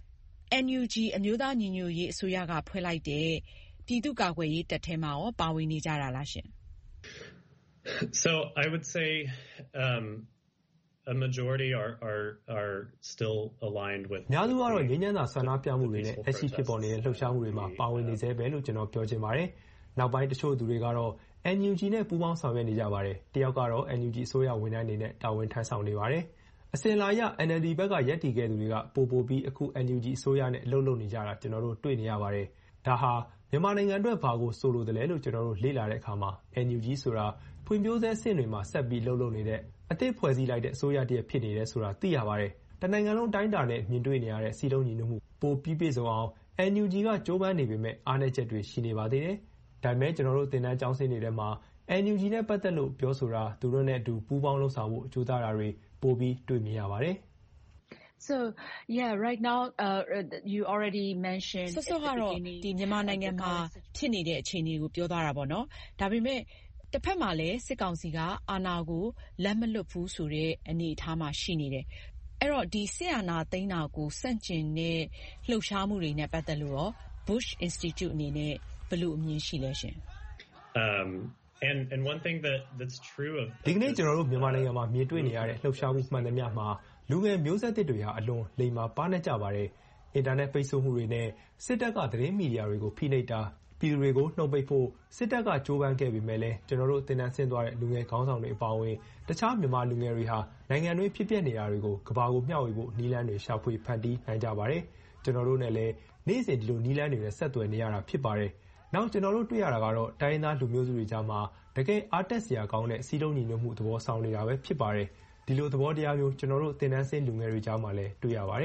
Speaker 5: N U G အမျိုးသားညီညွတ်ရေးအစိုးရကဖွဲ့လိုက်တဲ့ပြည်သူ့ကာကွယ်ရေးတပ်ထဲမှာရောပါဝင်နေကြတာလားရှင်။
Speaker 23: So I would say um a majority are are are still aligned with
Speaker 24: များစုကတော့ငြိမ်းချမ်းသာဆန္ဒပြမှုတွေနဲ့လက်ရှိဖြစ်ပေါ်နေတဲ့လှုပ်ရှားမှုတွေမှာပါဝင်နေသေးပဲလို့ကျွန်တော်ပြောချင်ပါတယ်။နောက်ပိုင်းတချို့သူတွေကတော့ N U G နဲ့ပူးပေါင်းဆောင်ရွက်နေကြပါတယ်။တယောက်ကတော့ N U G အစိုးရဝန်ထမ်းအနေနဲ့တာဝန်ထမ်းဆောင်နေပါတယ်။အစဉ်လာရ N L D ဘက်ကရပ်တည်ခဲ့သူတွေကပို့ပို့ပြီးအခု N U G အစိုးရနဲ့အလုပ်လုပ်နေကြတာကျွန်တော်တို့တွေ့နေရပါတယ်။ဒါဟာမြန်မာနိုင်ငံအတွက်ဘာကိုဆိုလိုတယ်လဲလို့ကျွန်တော်တို့လေ့လာတဲ့အခါမှာ N U G ဆိုတာဖွံ့ဖြိုးဆဲဆင့်တွေမှာဆက်ပြီးလှုပ်လှုပ်နေတဲ့အသစ်ဖွဲ့စည်းလိုက်တဲ့အစိုးရတည်းဖြစ်နေတယ်ဆိုတာသိရပါတယ်။တနိုင်ငံလုံးတိုင်းတာနဲ့မြင်တွေ့နေရတဲ့စီလုံးညီညွတ်မှုပိုပြီးပြည့်စုံအောင် N U G ကကြိုးပမ်းနေပေမဲ့အားနည်းချက်တွေရှိနေပါသေးတယ်။ဒါပေမဲ့ကျွန်တော်တို့သင်တန်းကျောင်းဆင်းနေတဲ့မှာ N U G နဲ့ပတ်သက်လို့ပြောဆိုတာသူတို့နဲ့အတူပူးပေါင်းလုပ်ဆောင်ဖို့အကျိုးသားတာတွေပိုပြီးတွေ့မြင်ရပါတယ်။
Speaker 4: So yeah, right now uh, you already mentioned
Speaker 5: ဆော့ဆော့ကတော့ဒီမြန်မာနိုင်ငံမှာဖြစ်နေတဲ့အခြေအနေကိုပြောသွားတာပေါ့နော်။ဒါပေမဲ့တစ်ဖက်မှာလည်းစစ်ကောင်စီကအာဏာကိုလက်မလွတ်ဘူးဆိုတဲ့အနေအထားမှာရှိနေတယ်။အဲ့တော့ဒီစစ်အာဏာသိမ်းတာကိုစန့်ကျင်တဲ့လှုပ်ရှားမှုတွေနဲ့ပတ်သက်လို့ရော Bush Institute အနေနဲ့ဘယ်လိုအမြင်ရှိလဲရှင်။
Speaker 23: Um and and one thing that that's true of
Speaker 24: ဒီကနေ့ကျွန်တော်တို့မြန်မာနိုင်ငံမှာမြင်တွေ့နေရတဲ့လှုပ်ရှားမှုမှန်သမျှမှာလူငယ်မျိုးဆက်သစ်တွေဟာအလွန်လိမ္မာပါးနှက်ကြပါတယ်။အင်တာနက်ပိတ်ဆို့မှုတွေနဲ့စစ်တပ်ကသတင်းမီဒီယာတွေကိုဖိနှိပ်တာပြည်သူတွေကိုနှုတ်ပိတ်ဖို့စစ်တပ်ကကြိုးပမ်းခဲ့ပေမဲ့လည်းကျွန်တော်တို့သင်တန်းဆင်းသွားတဲ့လူငယ်ခေါင်းဆောင်တွေအပါအဝင်တခြားမြန်မာလူငယ်တွေဟာနိုင်ငံတွင်းဖြစ်ပျက်နေတာတွေကိုကမ္ဘာကိုမျှဝေဖို့နည်းလမ်းတွေရှာဖွေဖန်တီးနိုင်ကြပါတယ်။ကျွန်တော်တို့နဲ့လည်းနေ့စဉ်ဒီလိုနည်းလမ်းတွေနဲ့ဆက်သွယ်နေရတာဖြစ်ပါတယ်။နောက်ကျွန်တော်တို့တွေ့ရတာကတော့တိုင်းရင်းသားလူမျိုးစုတွေကြားမှာတကယ်အားတက်စရာကောင်းတဲ့စီးလုံးညီညွတ်မှုသဘောဆောင်နေတာပဲဖြစ်ပါတယ်။ဒီလိုသဘောတရားမျိုးကျွန်တော်တို့သင်တန်းဆင်းလူငယ်တွေကြားမှာလည်းတွေ့ရပါတယ်။သူ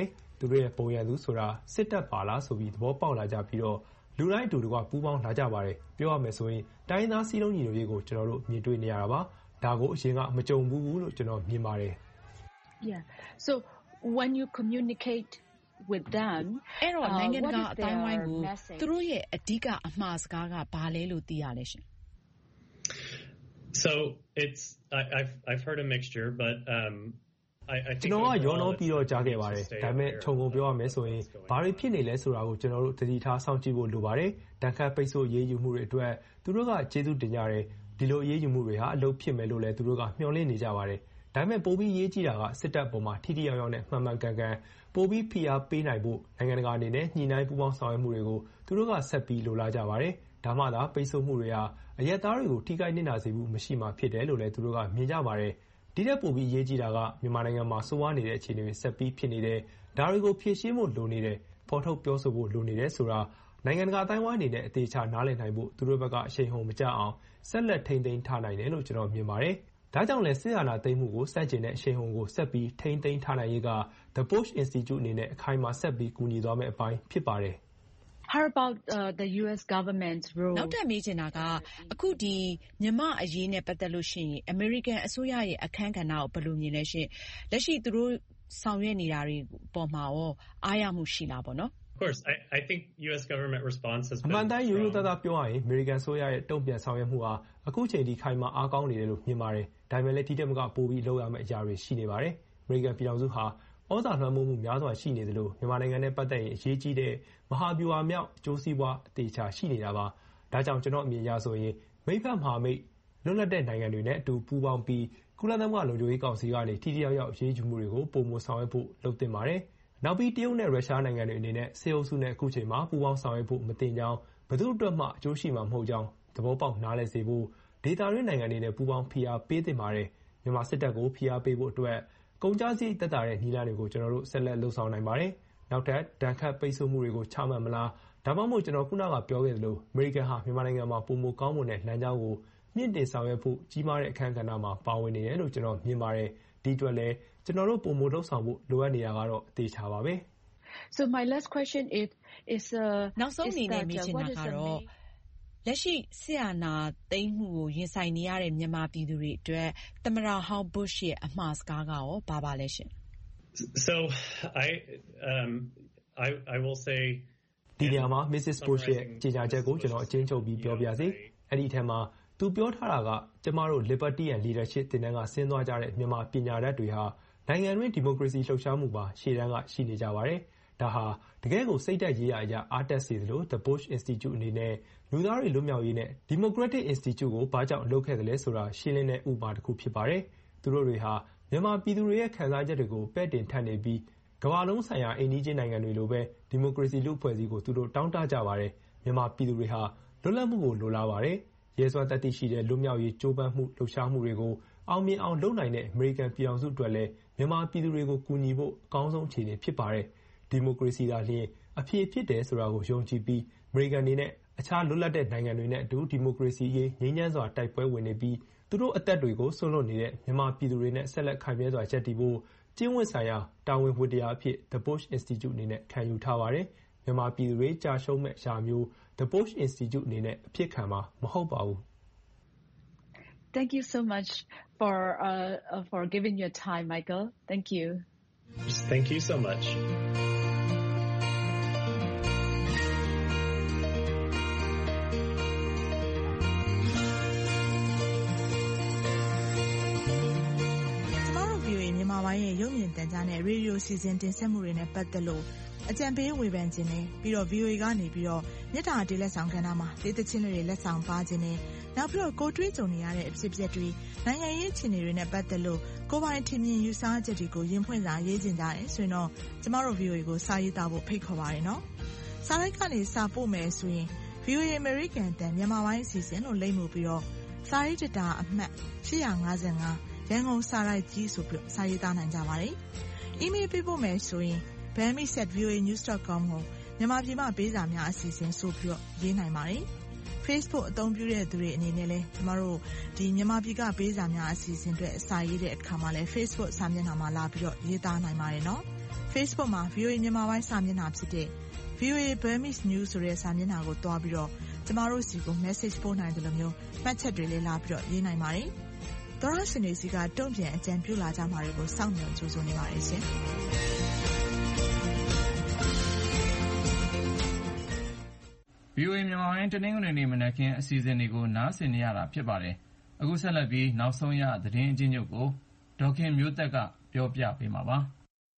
Speaker 24: သူတို့ရဲ့ပုံရံသူဆိုတာစစ်တပ်ပါလားဆိုပြီးသဘောပေါက်လာကြပြီးတော့လူတိုင်းအတူတကွပူးပေါင်းလာကြပါတယ်ပြောရမယ်ဆိုရင်တိုင်းသားစည်းလုံးညီညွတ်ရေးကိုကျွန်တော်တို့မြင်တွေ့နေရတာပါဒါကိုအရင်ကမကြုံဘူးလို့ကျွန်တော်မြင်ပါတယ်
Speaker 4: Yeah so when you communicate with them
Speaker 5: အဲ့တော့နိုင်ငံတကာအတိုင်းဝိုင်းကိုသူတို့ရဲ့အဓိကအမှားစကားကဘာလဲလို့သိရလဲရှင်
Speaker 23: So it's I, I've I've heard a mixture but um I I think
Speaker 24: ကျွန်တော်ကရောနှောပြီးတော့ကြားခဲ့ပါတယ်ဒါပေမဲ့ခြုံငုံပြောရမယ်ဆိုရင်ဘာတွေဖြစ်နေလဲဆိုတာကိုကျွန်တော်တို့သတိထားစောင့်ကြည့်ဖို့လိုပါတယ်တန်ခတ်ပိတ်ဆို့ရေးယူမှုတွေအတွက်သူတို့ကကျေးဇူးတင်ကြတယ်ဒီလိုရေးယူမှုတွေဟာအလုပ်ဖြစ်မယ်လို့လည်းသူတို့ကမျှော်လင့်နေကြပါတယ်ဒါပေမဲ့ပိုပြီးရေးကြည့်တာကစစ်တပ်ပေါ်မှာထိထိရောက်ရောက်နဲ့မှန်မှန်ကန်ကန်ပိုပြီးဖိအားပေးနိုင်ဖို့နိုင်ငံတကာအနေနဲ့ညှိနှိုင်းပူးပေါင်းဆောင်ရွက်မှုတွေကိုသူတို့ကဆက်ပြီးလိုလားကြပါတယ်ဒါမှသာပိတ်ဆို့မှုတွေဟာအရက်သားတွေကိုထိခိုက်နစ်နာစေမှုမရှိမှဖြစ်တယ်လို့လည်းသူတို့ကမြင်ကြပါတယ်ဒီတဲ့ပိုပြီးရေးကြည့်တာကမြန်မာနိုင်ငံမှာစိုးဝါးနေတဲ့အခြေအနေတွေဆက်ပြီးဖြစ်နေတယ်ဒါတွေကိုဖြေရှင်းဖို့လိုနေတယ်ဖော်ထုတ်ပြောဆိုဖို့လိုနေတယ်ဆိုတာနိုင်ငံတကာအတိုင်းအဝိုင်းအနေနဲ့အသေးချာနားလည်နိုင်ဖို့သူတို့ဘက်ကအရှိန်ဟုန်မကျအောင်ဆက်လက်ထိန်းသိမ်းထားနိုင်တယ်လို့ကျွန်တော်မြင်ပါတယ်ဒါကြောင့်လဲစစ်အာဏာသိမ်းမှုကိုစတင်တဲ့အရှိန်ဟုန်ကိုဆက်ပြီးထိန်းသိမ်းထားနိုင်ရေးက The Bush Institute အနေနဲ့အခိုင်အမာဆက်ပြီးကူညီသွားမယ့်အပိုင်းဖြစ်ပါတယ်
Speaker 4: How about uh, the U S government's role
Speaker 5: နောက်ထပ်မေးချင်တာကအခုဒီမြန်မာအရေးနဲ့ပတ်သက်လို့ရှိရင် American အစိုးရရဲ့အခမ်းကဏ္ဍကိုဘယ်လိုမြင်လဲရှင်လက်ရှိသူတို့ဆောင်ရွက်နေတာတွေပေါ်မှာရောအားရမှုရှိလားပေါ့နော်
Speaker 23: Of course I I think U S government response has been
Speaker 24: အမှန်တမ်းရိုးရိုးသားသားပြောရရင် American ဆိုရရဲ့တုံ့ပြန်ဆောင်ရွက်မှုဟာအခုချိန်ထိခိုင်မာအားကောင်းနေတယ်လို့မြင်ပါတယ်ဒါပေမဲ့လည်းဒီတက်မကပိုပြီးလုပ်ရမယ့်အရာတွေရှိနေပါတယ် American ပြည်ထောင်စုဟာဩဇာလွှမ်းမိုးမှုများစွာရှိနေတယ်လို့မြန်မာနိုင်ငံနဲ့ပတ်သက်ရင်အရေးကြီးတဲ့မဟာဗျူဟာမြောက်အကျိုးစီးပွားအသေးချာရှိနေတာပါဒါကြောင့်ကျွန်တော်အမြင်အရဆိုရင်မိဖက်မဟာမိတ်လွတ်လပ်တဲ့နိုင်ငံတွေနဲ့အတူပူးပေါင်းပြီးကုလသမဂ္ဂလုံခြုံရေးကောင်စီကနေထိထိရောက်ရောက်ရေးယူမှုတွေကိုပုံမဆောင်ရွက်ဖို့လုပ်သင့်ပါတယ်နောက်ပြီးတရုတ်နဲ့ရုရှားနိုင်ငံတွေအနေနဲ့စေအုပ်စုနဲ့အခုချိန်မှာပူးပေါင်းဆောင်ရွက်ဖို့မတင်ကြောင်းဘယ်သူအတွက်မှအကျိုးရှိမှာမဟုတ်ကြောင်းသဘောပေါက်နားလည်စေဖို့ဒေသတွင်းနိုင်ငံတွေနဲ့ပူးပေါင်းဖိအားပေးသင့်ပါတယ်မြန်မာစစ်တပ်ကိုဖိအားပေးဖို့အတွက်ကုန်ကျစရိတ်သက်သာတဲ့နည်းလမ်းတွေကိုကျွန်တော်တို့ဆက်လက်လှုပ်ဆောင်နိုင်ပါတယ်နောက်ထပ်ဒဏ်ခတ်ပိတ်ဆို့မှုတွေကိုချမှတ်မလားဒါမှမဟုတ်ကျွန်တော်ခုနကပြောခဲ့သလိုအမေရိကန်ဟာမြန်မာနိုင်ငံမှာပုံမကောင်းမွန်တဲ့လမ်းကြောင်းကိုမြင့်တင်ဆောင်ရွက်ဖို့ကြီးမားတဲ့အခမ်းကဏ္ဍမှာပါဝင်နေတယ်လို့ကျွန်တော်မြင်ပါတယ်ဒီအတွက်လည်းကျွန်တော်တို့ပုံမလှုပ်ဆောင်ဖို့လိုအပ်နေတာကတော့အသေးချာပါပဲ
Speaker 4: So my last question is is uh
Speaker 5: နောက်ဆုံးအနေနဲ့မေးချင်တာကတော့လက်ရှိစစ်အာဏာသိမ်းမှုကိုရင်ဆိုင်နေရတဲ့မြန်မာပြည်သူတွေအတွက်သမ္မတဟောင်း Bush ရဲ့အမှားစကားကရောဘာပါလဲရှင်
Speaker 23: So I um I I will say
Speaker 24: ဒီနေရာမှာ Missus Bush ရဲ့ကြေညာချက်ကိုကျွန်တော်အကျဉ်းချုပ်ပြီးပြောပြစီအဲ့ဒီထဲမှာသူပြောထားတာကကျမတို့ Liberty and Leadership တင်တန်းကဆင်းသွားကြတဲ့မြန်မာပညာတတ်တွေဟာနိုင်ငံတွင်းဒီမိုကရေစီလှုပ်ရှားမှုပါရှေ့တန်းကရှိနေကြပါတယ်ဒါဟာတကယ်ကိုစိတ်သက်ရေးရအရာအားတက်စေသလို The Bush Institute အနေနဲ့လူသားတွေလွတ်မြောက်ရေးနဲ့ Democratic Institute ကိုဘာကြောင့်လုပ်ခဲ့တယ်လဲဆိုတာရှင်းလင်းတဲ့ဥပမာတစ်ခုဖြစ်ပါတယ်သူတို့တွေဟာမြန်မာပြည်သူတွေရဲ့ခံစားချက်တွေကိုပဲ့တင်ထပ်နေပြီးကမ္ဘာလုံးဆိုင်ရာအိမ်နီးချင်းနိုင်ငံတွေလိုပဲဒီမိုကရေစီလူ့အဖွဲ့အစည်းကိုသူတို့တောင်းတကြပါတယ်မြန်မာပြည်သူတွေဟာလွတ်လပ်မှုကိုလိုလားပါတယ်ရဲစွမ်းတတ်သိရှိတဲ့လွတ်မြောက်ရေးကြိုးပမ်းမှုလှုပ်ရှားမှုတွေကိုအောင်မြင်အောင်လုပ်နိုင်တဲ့အမေရိကန်ပြည်ထောင်စုအတွက်လည်းမြန်မာပြည်သူတွေကိုကူညီဖို့အကောင်းဆုံးအခြေအနေဖြစ်ပါတယ်ဒီမိုကရေစီသာလျှင်အဖြေဖြစ်တယ်ဆိုတာကိုယုံကြည်ပြီးအမေရိကန်အနေနဲ့အခြားလွတ်လပ်တဲ့နိုင်ငံတွေနဲ့အတူဒီမိုကရေစီရေးငြိမ်းချမ်းစွာတိုက်ပွဲဝင်နေပြီးသူတို့အသက်တွေကိုဆွန့်လွတ်နေတဲ့မြန်မာပြည်သူတွေနဲ့ဆက်လက်ခိုင်မြဲစွာရပ်တည်ဖို့ကျင့်ဝတ်ဆိုင်ရာတာဝန်ဝတ္တရားအဖြစ် The Bush Institute အနေနဲ့ခံယူထားပါတယ်မြန်မာပြည်သူတွေကြာရှုံးမဲ့ရှာမျိုး The Bush Institute အနေနဲ့အဖြစ်ခံမှာမဟုတ်ပါဘူး
Speaker 4: Thank you so much for uh for giving your time Michael Thank you
Speaker 23: Thank you so much
Speaker 3: ပိုင်းရဲ့ရုပ်မြင်သံကြားနဲ့ရေဒီယိုစီစဉ်တင်ဆက်မှုတွေနဲ့ပတ်သက်လို့အကြံပေးဝေဖန်ခြင်းနဲ့ပြီးတော့ ဗီအိုအေ ကနေပြီးတော့မြစ်တာတေးလက်ဆောင်ကဏ္ဍမှာတေးသချင်းတွေလက်ဆောင်ပါခြင်းနဲ့နောက်ပြီးတော့ကိုတွေးကြုံနေရတဲ့အဖြစ်အပျက်တွေနိုင်ငံရေးအခြေအနေတွေနဲ့ပတ်သက်လို့ကိုပိုင်ထင်မြင်ယူဆချက်တွေကိုရင်ဖွင့်စာရေးခြင်းကြတယ်ဆိုရင်တော့ကျမတို့ ဗီအိုအေ ကိုစာရေးသားဖို့ဖိတ်ခေါ်ပါရနော်စာရိုက်ကနေစာပို့မယ်ဆိုရင် ဗီအိုအေ American တန်မြန်မာပိုင်းအစီအစဉ်လို့လိမ့်မှုပြီးတော့စာရေးတတာအမှတ်ရှစ်၅၅ရန်ကုန်စာရိုက်ကြီးဆိုပြီးစာရေးသားနိုင်ကြပါတယ်။ email ပေးဖို့မယ်ဆိုရင် bami at v o a news dot com ကိုမြန်မာပြည်မှာပေးစာများအစီအစဉ်ဆိုပြီးတော့ရေးနိုင်ပါတယ်။ Facebook အသုံးပြုတဲ့သူတွေအနေနဲ့လည်းကျမတို့ဒီမြန်မာပြည်ကပေးစာများအစီအစဉ်တွေအစာရေးတဲ့အခါမှာလည်း Facebook စာမျက်နှာမှာလာပြီးတော့ရေးသားနိုင်ပါတယ်နော်။ Facebook မှာ ဗီအိုအေ မြန်မာပိုင်းစာမျက်နှာဖြစ်တဲ့ ဗီအိုအေ Burmese News ဆိုတဲ့စာမျက်နှာကိုတွားပြီးတော့ကျမတို့စီကို message ပို့နိုင်တယ်လို့မျိုးမှတ်ချက်တွေလေးလာပြီးတော့ရေးနိုင်ပါတယ်။သောရရှင်တွေစီကတုံ့ပြန်အကြံပြုလာကြမှာတွေကိုစောင့်မျှော်ကြိုဆိုနေပါတယ်ရှင်။
Speaker 2: ဗီအိုအေ မြန်မာပိုင်းတနင်္ဂနွေနေ့မနက်ခင်းအစီအစဉ်တွေကိုနားဆင်နေရတာဖြစ်ပါတယ်။အခုဆက်လက်ပြီးနောက်ဆုံးရသတင်းအကျဉ်းချုပ်ကိုဒေါခင်မျိုးသက်ကပြောပြပေးမှာပါ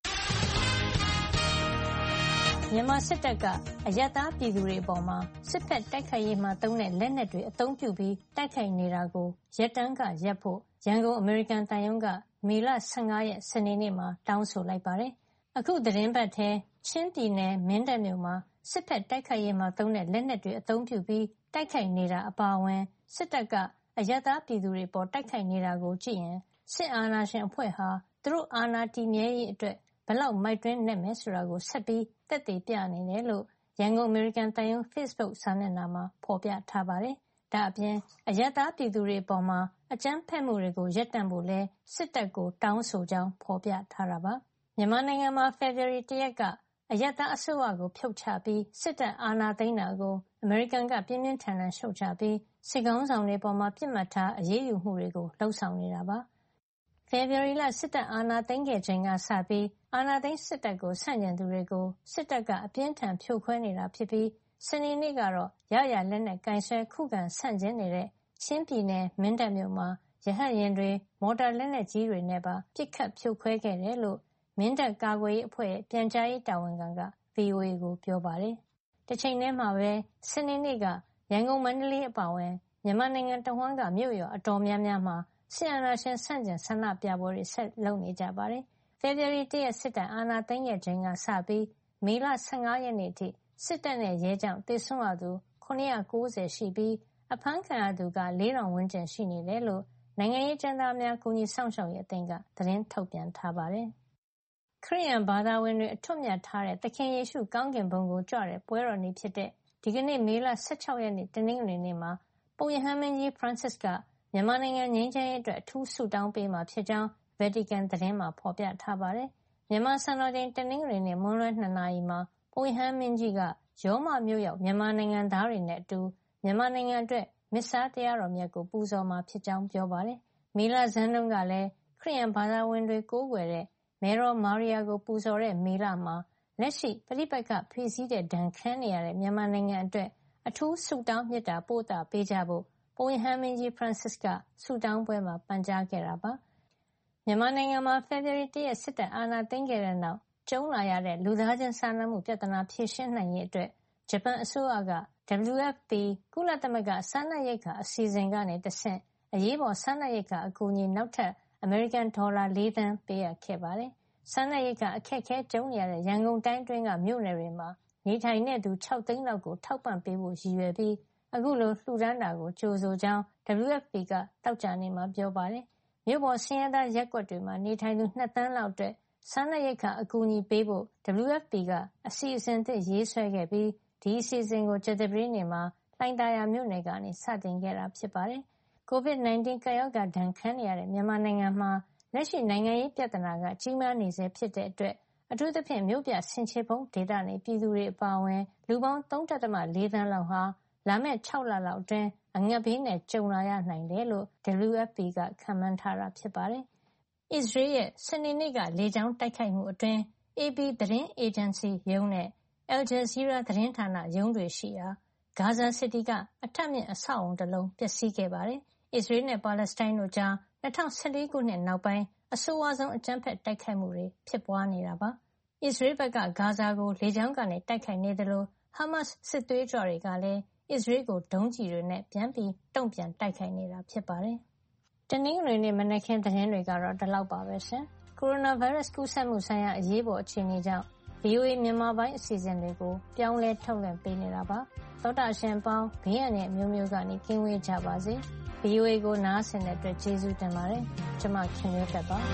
Speaker 6: ။မြန်မာစစ်တပ်ကအရပ်သားပြည်သူတွေအပေါ်မှာစစ်ဖက်တိုက်ခိုက်ရေးမှာသုံးတဲ့လက်နက်တွေအသုံးပြုပြီးတိုက်ခိုက်နေတာကိုရပ်တန်းကရပ်ဖို့ရန်ကုန်အမေရိကန်တန်ယုံကမေလ၁၅ရက်စနေနေ့မှာတောင်းဆိုလိုက်ပါတယ်။အခုသတင်းပတ်ထဲချင်းပြည်နယ်မင်းတပ်မြို့မှာစစ်ဖက်တိုက်ခိုက်ရေးမှာသုံးတဲ့လက်နက်တွေအသုံးပြုပြီးတိုက်ခိုက်နေတာအပါအဝင်စစ်တပ်ကအရပ်သားပြည်သူတွေပေါ်တိုက်ခိုက်နေတာကိုကြည့်ရင်စစ်အာဏာရှင်အဖွဲ့ဟာသူတို့အာဏာတည်မြဲရေးအတွက်ဘယ်လောက်မိုက်တွင်းနဲ့မယ်ဆိုတာကိုဆက်ပြီးသက်သေပြနေတယ်လို့ရန်ကုန်အမေရိကန်တန်ယုံ Facebook စာမျက်နှာမှာဖော်ပြထားပါတယ်။ဒါအပြင်အရပ်သားပြည်သူတွေပေါ်မှာအကြမ်းဖက်မှုတွေကိုရပ်တန့်ဖို့လဲစစ်တပ်ကိုတောင်းဆိုကြောင်းဖော်ပြထားတာပါ။မြန်မာနိုင်ငံမှာဖေဖော်ဝါရီလတစ်ရက်ကအရပ်သားအစိုးရကိုဖြုတ်ချပြီးစစ်တပ်အာဏာသိမ်းတာကိုအမေရိကန်ကပြင်းပြင်းထန်ထန်ရှုတ်ချပြီးစစ်ကောင်ဆောင်တွေပေါ်မှာပြစ်မှတ်ထားအရေးယူမှုတွေကိုလှုံ့ဆော်နေတာပါ။ဖေဖော်ဝါရီလစစ်တပ်အာဏာသိမ်းခဲ့ချိန်ကစပြီးအာဏာသိမ်းစစ်တပ်ကိုဆန့်ကျင်သူတွေကိုစစ်တပ်ကအပြင်းထန်ဖြိုခွဲနေတာဖြစ်ပြီးစနေနေ့ကတော့ရရလက်နဲ့ကင်ဆယ်ခုခံဆန့်ကျင်နေတဲ့ချင်းပြည်နယ်မင်းတပ်မြို့မှာရဟတ်ယာဉ်တွေမော်တာလက်နက်ကြီးတွေနဲ့ပါပစ်ခတ်ဖြိုခွဲခဲ့တယ်လို့မင်းတပ်ကာကွယ်ရေးအဖွဲ့ရဲ့ပြန်ကြားရေးတာဝန်ခံက ဗွီအိုအေ ကိုပြောပါတယ်။တစ်ချိန်တည်းမှာပဲစနေနေ့ကရန်ကုန်မန္တလေးအပါအဝင်မြန်မာနိုင်ငံတဝန်းကမြို့ရွာအတော်များများမှာစစ်အာဏာရှင်ဆန့်ကျင်ဆန္ဒပြပွဲတွေဆက်လုပ်နေကြပါတယ်။ဖေဖော်ဝါရီတစ်ရက်စစ်တပ်အာဏာသိမ်းခဲ့ချိန်ကစပြီးမေလ၁၅ရက်နေ့ထိစစ်တပ်နဲ့ရဲကြောင့်သေဆုံးရသူ၇၉၀ရှိပြီးအဖမ်းခံရသူက၄ထောင်ဝန်းကျင်ရှိနေတယ်လို့နိုင်ငံရေးကျန်းသားများကူညီဆောင်ရှောက်ရေးအသင်းကသတင်းထုတ်ပြန်ထားပါတယ်။ခရစ်ယာန်ဘာသာဝင်တွေအထွတ်မြတ်ထားတဲ့သခင်ယေရှုကောင်းကင်ဘုံကိုကြွတဲ့ပွဲတော်နေ့ဖြစ်တဲ့ဒီကနေ့မေလ၁၆ရက်နေ့တနင်္ဂနွေနေ့မှာပုပ်ရဟန်းမင်းကြီး Francis ကမြန်မာနိုင်ငံငြိမ်းချမ်းရေးအတွက်အထူးဆုတောင်းပေးမှာဖြစ်ကြောင်း Vatican သတင်းမှာဖော်ပြထားပါတယ်။မြန်မာစံတော်ချိန်တနင်္ဂနွေနေ့မွန်းလွဲ၂နာရီမှာပုပ်ရဟန်းမင်းကြီးကရောမမြို့ရောက်မြန်မာနိုင်ငံသားတွေနဲ့အတူမြန်မာနိုင်ငံအတွက်မစ္စာတရားတော်မြတ်ကိုပူဇော်မှာဖြစ်ကြောင်းပြောပါတယ်။မေလဆန်းတုန်းကလည်းခရစ်ယာန်ဘာသာဝင်တွေကိုးကွယ်တဲ့မေတော်မာရီယာကိုပူဇော်တဲ့မေလမှာလက်ရှိပဋိပက္ခဖိစီးတဲ့ဒဏ်ခံနေရတဲ့မြန်မာနိုင်ငံအတွက်အထူးဆုတောင်းမေတ္တာပို့သပေးကြဖို့ပုပ်ရဟန်းမင်းကြီး Francis ကဆုတောင်းပွဲမှာပန်ကြားခဲ့တာပါ။မြန်မာနိုင်ငံမှာဖေဖော်ဝါရီတစ်ရက်စစ်တပ်အာဏာသိမ်းခဲ့တဲ့နောက်ကျုံလာရတဲ့လူသားချင်းစာနာမှုပြဿနာဖြေရှင်းနိုင်ရေးအတွက်ဂျပန်အစိုးရက ဒဗလျူ အက်ဖ် ပီ ကုလသမဂ္ဂစားနပ်ရိက္ခာအစီအစဉ်ကနေတဆင့်အရေးပေါ်စားနပ်ရိက္ခာအကူအညီနောက်ထပ်အမေရိကန်ဒေါ်လာ၄သန်းပေးအပ်ခဲ့ပါတယ်။စားနပ်ရိက္ခာအခက်အခဲကြုံနေရတဲ့ရန်ကုန်တိုင်းတွင်းကမြို့နယ်တွေမှာနေထိုင်တဲ့သူ၆သိန်းလောက်ကိုထောက်ပံ့ပေးဖို့ရည်ရွယ်ပြီးအခုလိုလှူဒါန်းတာကိုကြိုဆိုကြောင်း ဒဗလျူ အက်ဖ် ပီ ကသောကြာနေ့မှာပြောပါတယ်။မြို့ပေါ်ဆင်းရဲသားရပ်ကွက်တွေမှာနေထိုင်သူ၂သန်းလောက်အတွက်စားနပ်ရိက္ခာအကူအညီပေးဖို့ ဒဗလျူ အက်ဖ် ပီ ကအစီအစဉ်သစ်ရေးဆွဲခဲ့ပြီးဒီအစီအစဉ်ကိုကြာသပတေးနေ့မှာလှိုင်သာယာမြို့နယ်ကနေစတင်ခဲ့တာဖြစ်ပါတယ်။ ကိုဗစ် ၁၉ ကပ်ရောဂါဒဏ်ခံနေရတဲ့မြန်မာနိုင်ငံမှာလက်ရှိနိုင်ငံရေးပြဿနာကကြီးမားနေဆဲဖြစ်တဲ့အတွက်အထူးသဖြင့်မြို့ပြဆင်ခြေဖုံးဒေသနေပြည်သူတွေအပါအဝင်လူပေါင်း၃.၄သန်းလောက်ဟာလာမယ့်၆လလောက်အတွင်းအငတ်ဘေးနဲ့ကြုံလာရနိုင်တယ်လို့ ဒဗလျူ အက်ဖ် ပီ ကခန့်မှန်းထားတာဖြစ်ပါတယ်။အစ္စရေးရဲ့စနေနေ့ကလေကြောင်းတိုက်ခိုက်မှုအတွင်း အေပီ သတင်းအေဂျင်စီရုံးနဲ့အယ်လ်ဂျာဇီးရာသတင်းဌာနရုံးတွေရှိရာဂါဇာစစ်တီကအထပ်မြင့်အဆောက်အအုံတစ်လုံးပျက်စီးခဲ့ပါတယ်။အစ္စရေးနဲ့ပါလက်စတိုင်းတို့ကြား၂၀၁၄ခုနှစ်နောက်ပိုင်းအဆိုးဝါးဆုံးအကြမ်းဖက်တိုက်ခိုက်မှုတွေဖြစ်ပွားနေတာပါ။အစ္စရေးဘက်ကဂါဇာကိုလေကြောင်းကနေတိုက်ခိုက်နေသလိုဟာမတ်စ်စစ်သွေးကြွတွေကလည်းအစ္စရေးကိုဒုံးကျည်တွေနဲ့ပြန်ပြီးတုံ့ပြန်တိုက်ခိုက်နေတာဖြစ်ပါတယ်။တနင်္ဂနွေနေ့မနက်ခင်းသတင်းတွေကတော့ဒီလောက်ပါပဲရှင်။ကိုရိုနာဗိုင်းရပ်စ်ကူးစက်မှုဆိုင်ရာအရေးပေါ်အခြေအနေကြောင့် ဗီအိုအေ မြန်မာပိုင်းအစီအစဉ်တွေကိုပြောင်းလဲထုတ်လွှင့်ပေးနေတာပါ။သောတာရှင်ပေါင်းဘေးရန်ရဲ့မျိုးမျိုးကနေကင်းဝေးကြပါစေ။ ဗီအိုအေကိုနားဆင်တဲ့အတွက်ကျေးဇူးတင်ပါတယ်။ကျွန်မခင်မျိုးသက်ပါ။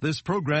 Speaker 7: This program